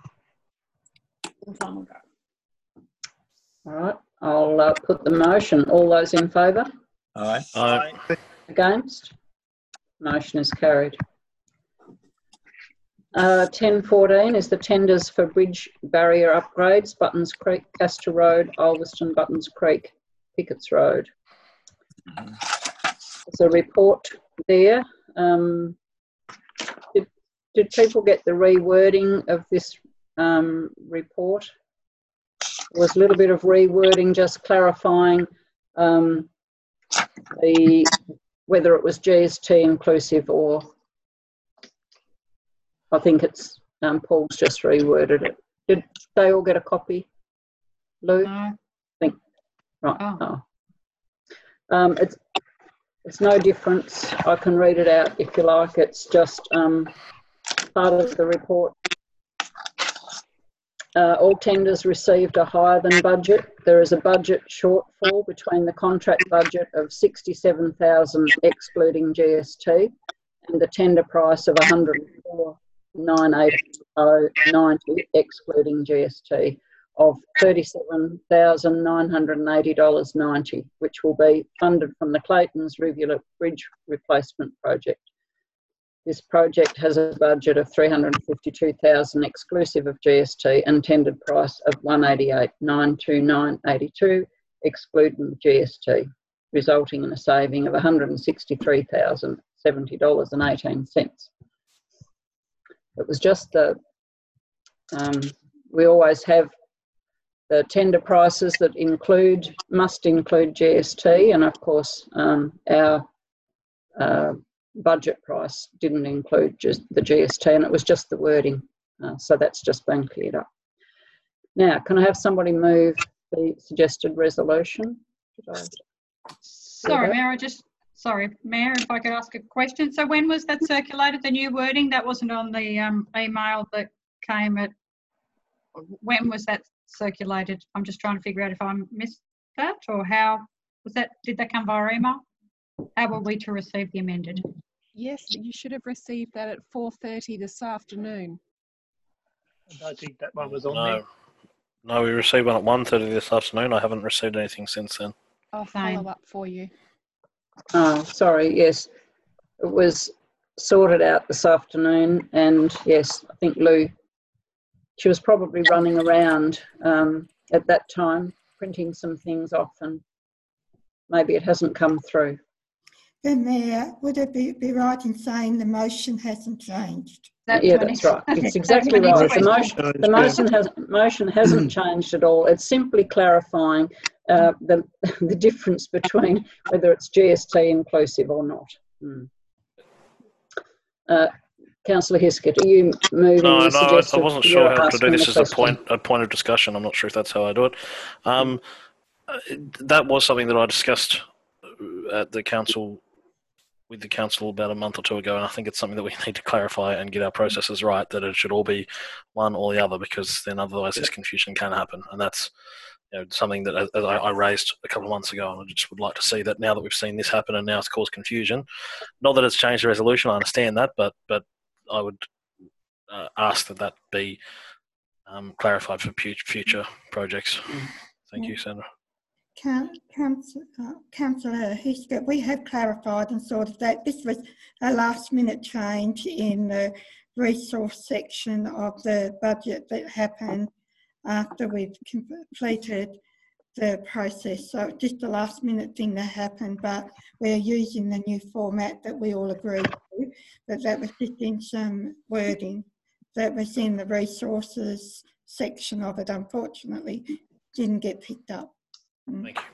All right, I'll put the motion. All those in favour? Aye. Aye. Against? Motion is carried. 10.14 is the tenders for bridge barrier upgrades, Buttons Creek, Castor Road, Ulverston, Buttons Creek, Pickett's Road. There's a report there. Did people get the rewording of this report? There was a little bit of rewording, just clarifying whether it was GST inclusive or I think it's Paul's just reworded it. Did they all get a copy, Lou? No. Right. Oh. It's no difference. I can read it out if you like. It's just part of the report. All tenders received are higher than budget. There is a budget shortfall between the contract budget of $67,000 excluding GST and the tender price of $104,980.90 excluding GST of $37,980.90, which will be funded from the Clayton's Rivulet Bridge Replacement Project. This project has a budget of $352,000 exclusive of GST and tendered price of $188,929.82 excluding GST, resulting in a saving of $163,070.18. It was just we always have the tender prices that must include GST, and of course our budget price didn't include just the GST, and it was just the wording. So that's just been cleared up. Now, can I have somebody move the suggested resolution? Sorry, Mayor, Mayor, if I could ask a question. So when was that circulated, the new wording? That wasn't on the email that came at, when was that circulated? I'm just trying to figure out if I missed that, or how was that, did that come via email? How were we to receive the amended? Yes, you should have received that at 4:30 this afternoon. I don't think that one was on there. No, we received one at 1:30 this afternoon. I haven't received anything since then. I'll follow up for you. Sorry, yes. It was sorted out this afternoon, and yes, I think Lou, she was probably running around at that time, printing some things off, and maybe it hasn't come through. Then Mayor, would it be right in saying the motion hasn't changed? Yeah, that's right. It's exactly right. The motion hasn't changed at all. It's simply clarifying the difference between whether it's GST inclusive or not. Councillor Hiskett, are you moving? No, I wasn't sure how to do this as a point of discussion. I'm not sure if that's how I do it. That was something that I discussed at the council, with the council about a month or two ago, and I think it's something that we need to clarify and get our processes right, that it should all be one or the other, because then otherwise this confusion can happen. And that's something that I raised a couple of months ago, and I just would like to see that now that we've seen this happen and now it's caused confusion. Not that it's changed the resolution, I understand that, but I would ask that be clarified for future projects. Thank you, Sandra. Councillor Hiskett, we have clarified and sorted that. This was a last minute change in the resource section of the budget that happened after we've completed the process. So just a last minute thing that happened, but we're using the new format that we all agreed to, but that was just in some wording that was in the resources section of it. Unfortunately, didn't get picked up. Thank you.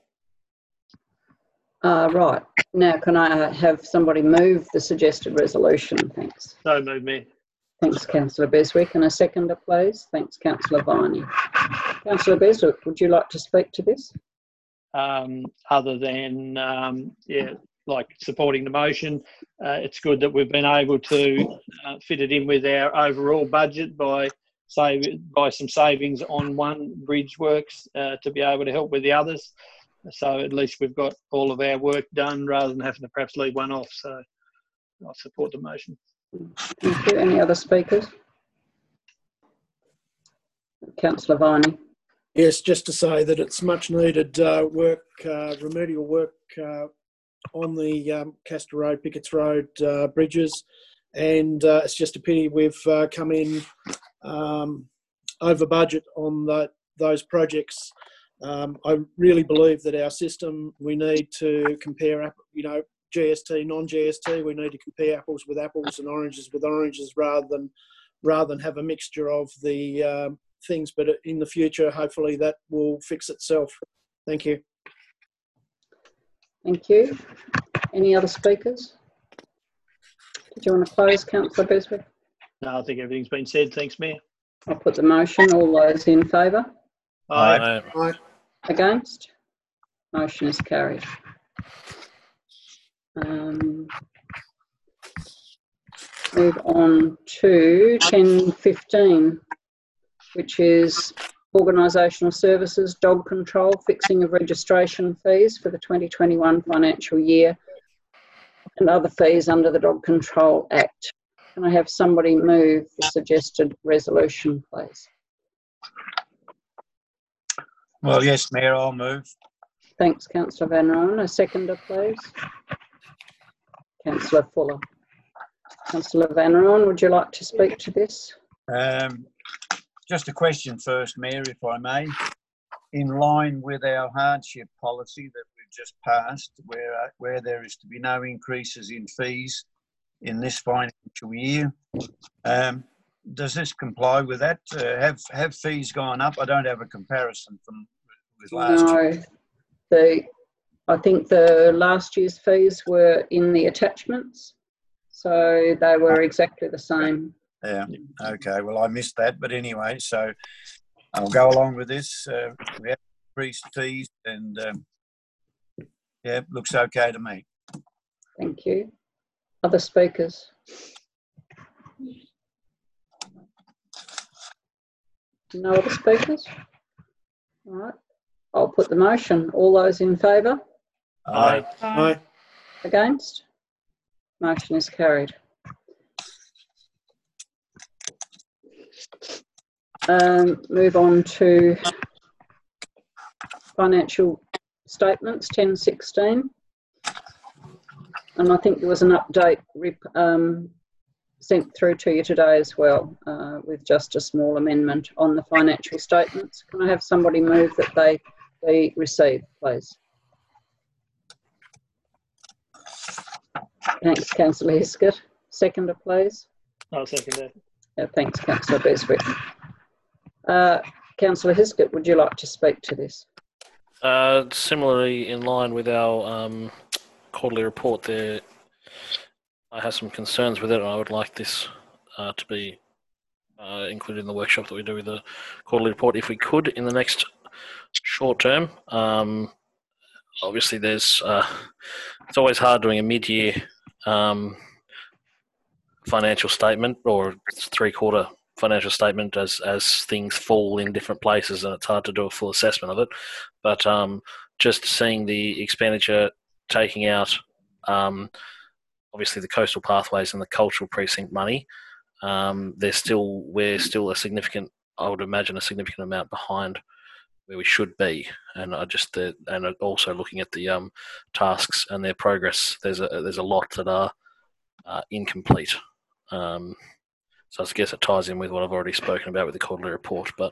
Right. Now, can I have somebody move the suggested resolution? Thanks. So moved, Mayor. Thanks, Councillor Beswick. And a seconder, please. Thanks, Councillor Viney. Councillor Beswick, would you like to speak to this? Other than, like supporting the motion, it's good that we've been able to fit it in with our overall budget by some savings on one bridge works to be able to help with the others. So at least we've got all of our work done rather than having to perhaps leave one off. So I support the motion. Thank you. Any other speakers? Councillor Viney. Yes, just to say that it's much needed work, remedial work on the Castor Road, Pickett's Road bridges, and it's just a pity we've come in over budget on those projects. I really believe that our system, we need to compare, GST, non-GST. We need to compare apples with apples and oranges with oranges rather than have a mixture of the things. But in the future, hopefully that will fix itself. Thank you. Thank you. Any other speakers? Did you want to close, Councillor Beswick? No, I think everything's been said. Thanks, Mayor. I'll put the motion. All those in favour? Aye. Aye. Against? Motion is carried. Move on to 10.15, which is organisational services, dog control, fixing of registration fees for the 2021 financial year and other fees under the Dog Control Act. Can I have somebody move the suggested resolution, please? Well, yes, Mayor, I'll move. Thanks, Councillor Van Rooyen. A seconder, please. Councillor Fuller. Councillor Van Rooyen, would you like to speak to this? Just a question first, Mayor, if I may. In line with our hardship policy that we've just passed, where there is to be no increases in fees in this financial year, does this comply with that? Have fees gone up? I don't have a comparison with last year. No, I think the last year's fees were in the attachments, so they were exactly the same. Yeah, okay, well, I missed that, but anyway, so I'll go along with this. We have increased fees and, yeah, looks okay to me. Thank you. Other speakers? No other speakers? All right. I'll put the motion. All those in favour? Aye. Aye. Against? Motion is carried. Move on to financial statements 10/16, and I think there was an update sent through to you today as well, with just a small amendment on the financial statements. Can I have somebody move that they be received, please? Thanks, Councillor Heskett. Seconder, please. I'll second that. Yeah, thanks, Councillor Beswick. Councillor Heskett, would you like to speak to this? Similarly, in line with our quarterly report there, I have some concerns with it, and I would like this to be included in the workshop that we do with the quarterly report, if we could, in the next short term. Obviously, there's it's always hard doing a mid-year financial statement or three-quarter financial statement as things fall in different places, and it's hard to do a full assessment of it. But just seeing the expenditure taking out, obviously the coastal pathways and the cultural precinct money, we're still a significant, I would imagine, a significant amount behind where we should be. And and also looking at the tasks and their progress, there's a lot that are incomplete. So I guess it ties in with what I've already spoken about with the quarterly report. But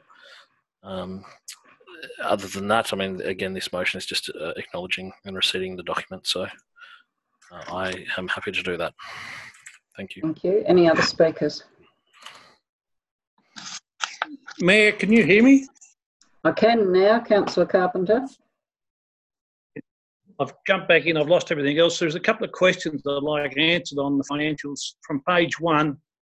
other than that, I mean, again, this motion is just acknowledging and receiving the document. So I am happy to do that. Thank you. Thank you. Any other speakers? Mayor, can you hear me? I can now, Councillor Carpenter. I've jumped back in. I've lost everything else. There's a couple of questions that I'd like answered on the financials. From page 1,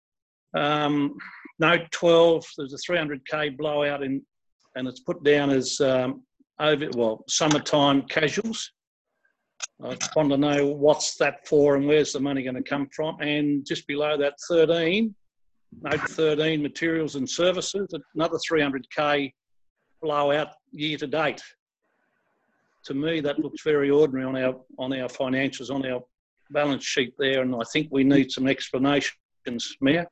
note 12, there's a 300k blowout and it's put down as summertime casuals. I want to know what's that for and where's the money going to come from. And just below that, 13, note 13, materials and services, another 300k blowout year to date. To me, that looks very ordinary on our financials, on our balance sheet there, and I think we need some explanations, Mayor.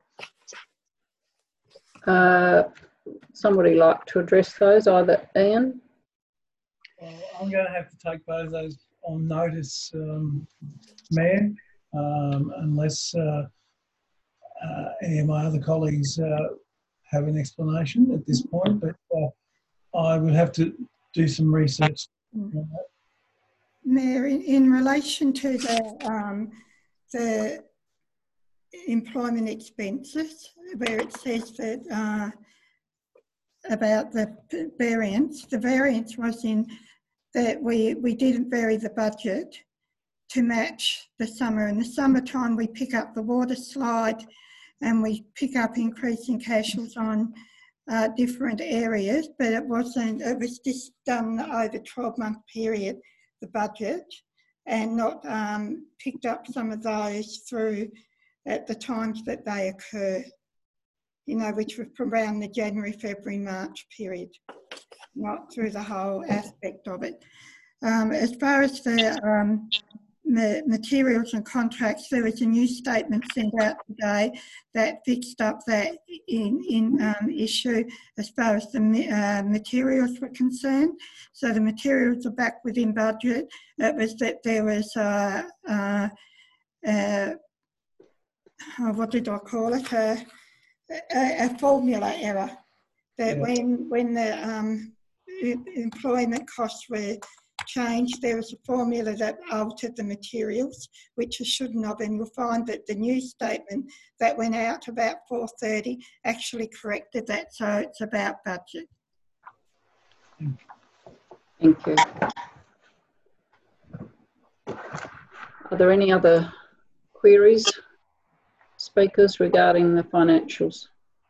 Somebody like to address those, either Ian? I'm going to have to take both of those on notice, Mayor, unless any of my other colleagues have an explanation at this point, but I would have to do some research. Mayor, in relation to the employment expenses, where it says that about the variance was in that we didn't vary the budget to match the summer. In the summertime, we pick up the water slide and we pick up increasing casuals on different areas, but it was just done over a 12-month period, the budget, and not picked up some of those through at the times that they occur, which was around the January, February, March period, not through the whole aspect of it. As far as the materials and contracts, there was a new statement sent out today that fixed up that issue as far as the materials were concerned. So the materials are back within budget. It was that there was what did I call it? A formula error. That when the employment costs were changed, there was a formula that altered the materials, which it shouldn't have, and you'll find that the new statement that went out about 4:30 actually corrected that, so it's about budget. Thank you. Are there any other queries, speakers regarding the financials?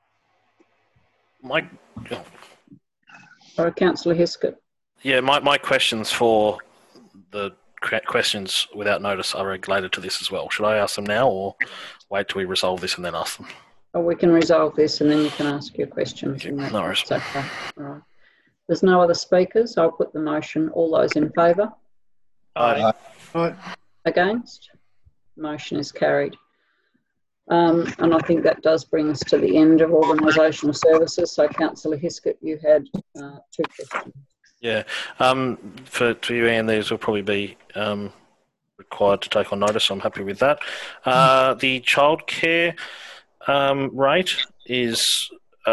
Or Councillor Heskett? Yeah, my questions for the questions without notice are related to this as well. Should I ask them now or wait till we resolve this and then ask them? Or we can resolve this and then you can ask your questions. Okay, no worries. Okay. All right. There's no other speakers. I'll put the motion. All those in favour? Aye. Aye. Against? Motion is carried. And I think that does bring us to the end of organisational services. So, Councillor Heskett, you had 2 questions. Yeah. For you, Ian, these will probably be required to take on notice. So I'm happy with that. The childcare rate is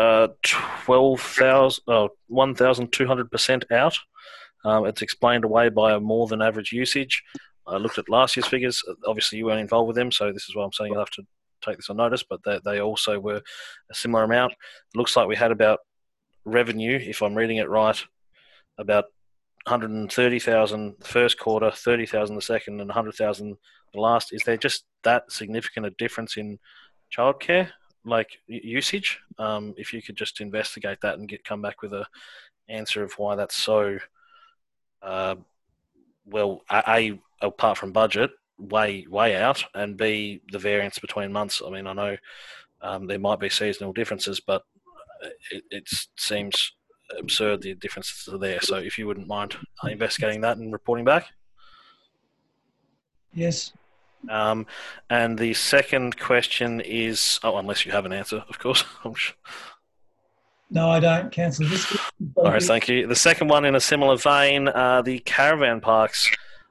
1,200% out. It's explained away by a more than average usage. I looked at last year's figures. Obviously, you weren't involved with them, so this is why I'm saying you'll have to take this on notice, but they also were a similar amount. It looks like we had about revenue, if I'm reading it right, about 130,000 the first quarter, 30,000 the second, and 100,000 the last. Is there just that significant a difference in childcare, like usage? If you could just investigate that and come back with a answer of why that's so, well, A, apart from budget, way out, and B, the variance between months. I mean, I know there might be seasonal differences, but it seems absurd the differences are there. So if you wouldn't mind investigating that and reporting back. Yes. And the second question is, unless you have an answer, of course. No, I don't. Councillor. All right, thank you. The second one, in a similar vein, the caravan parks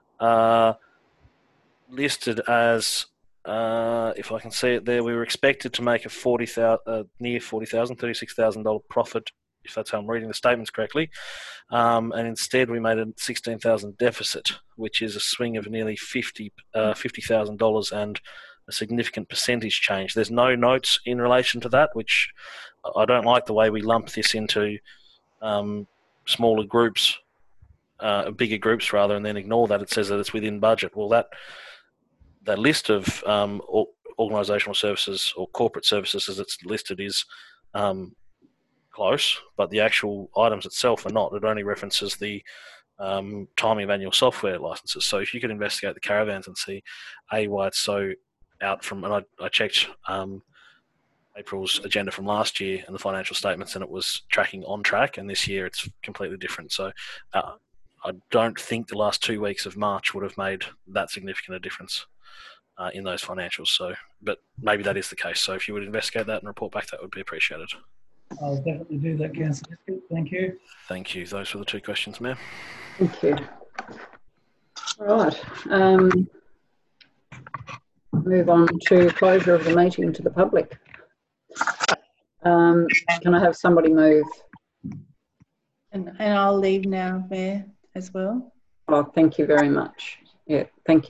listed as, if I can see it there, we were expected to make a near $40,000, $36,000 profit, if that's how I'm reading the statements correctly, and instead we made a $16,000 deficit, which is a swing of nearly $50,000 and a significant percentage change. There's no notes in relation to that, which I don't like the way we lump this into smaller groups, bigger groups rather, and then ignore that. It says that it's within budget. Well, that list of organisational services or corporate services as it's listed is close, but the actual items itself are not. It only references the timing of annual software licenses. So if you could investigate the caravans and see why it's so out from, and I checked April's agenda from last year and the financial statements, and it was tracking on track, and this year it's completely different. So I don't think the last 2 weeks of March would have made that significant a difference in those financials. So, but maybe that is the case. So if you would investigate that and report back, that would be appreciated. I'll definitely do that, Councillor. Thank you. Thank you. Those were the 2 questions, Mayor. Thank you. All right. Move on to closure of the meeting to the public. Can I have somebody move? And I'll leave now, Mayor, as well. Oh, thank you very much. Yeah, thank you.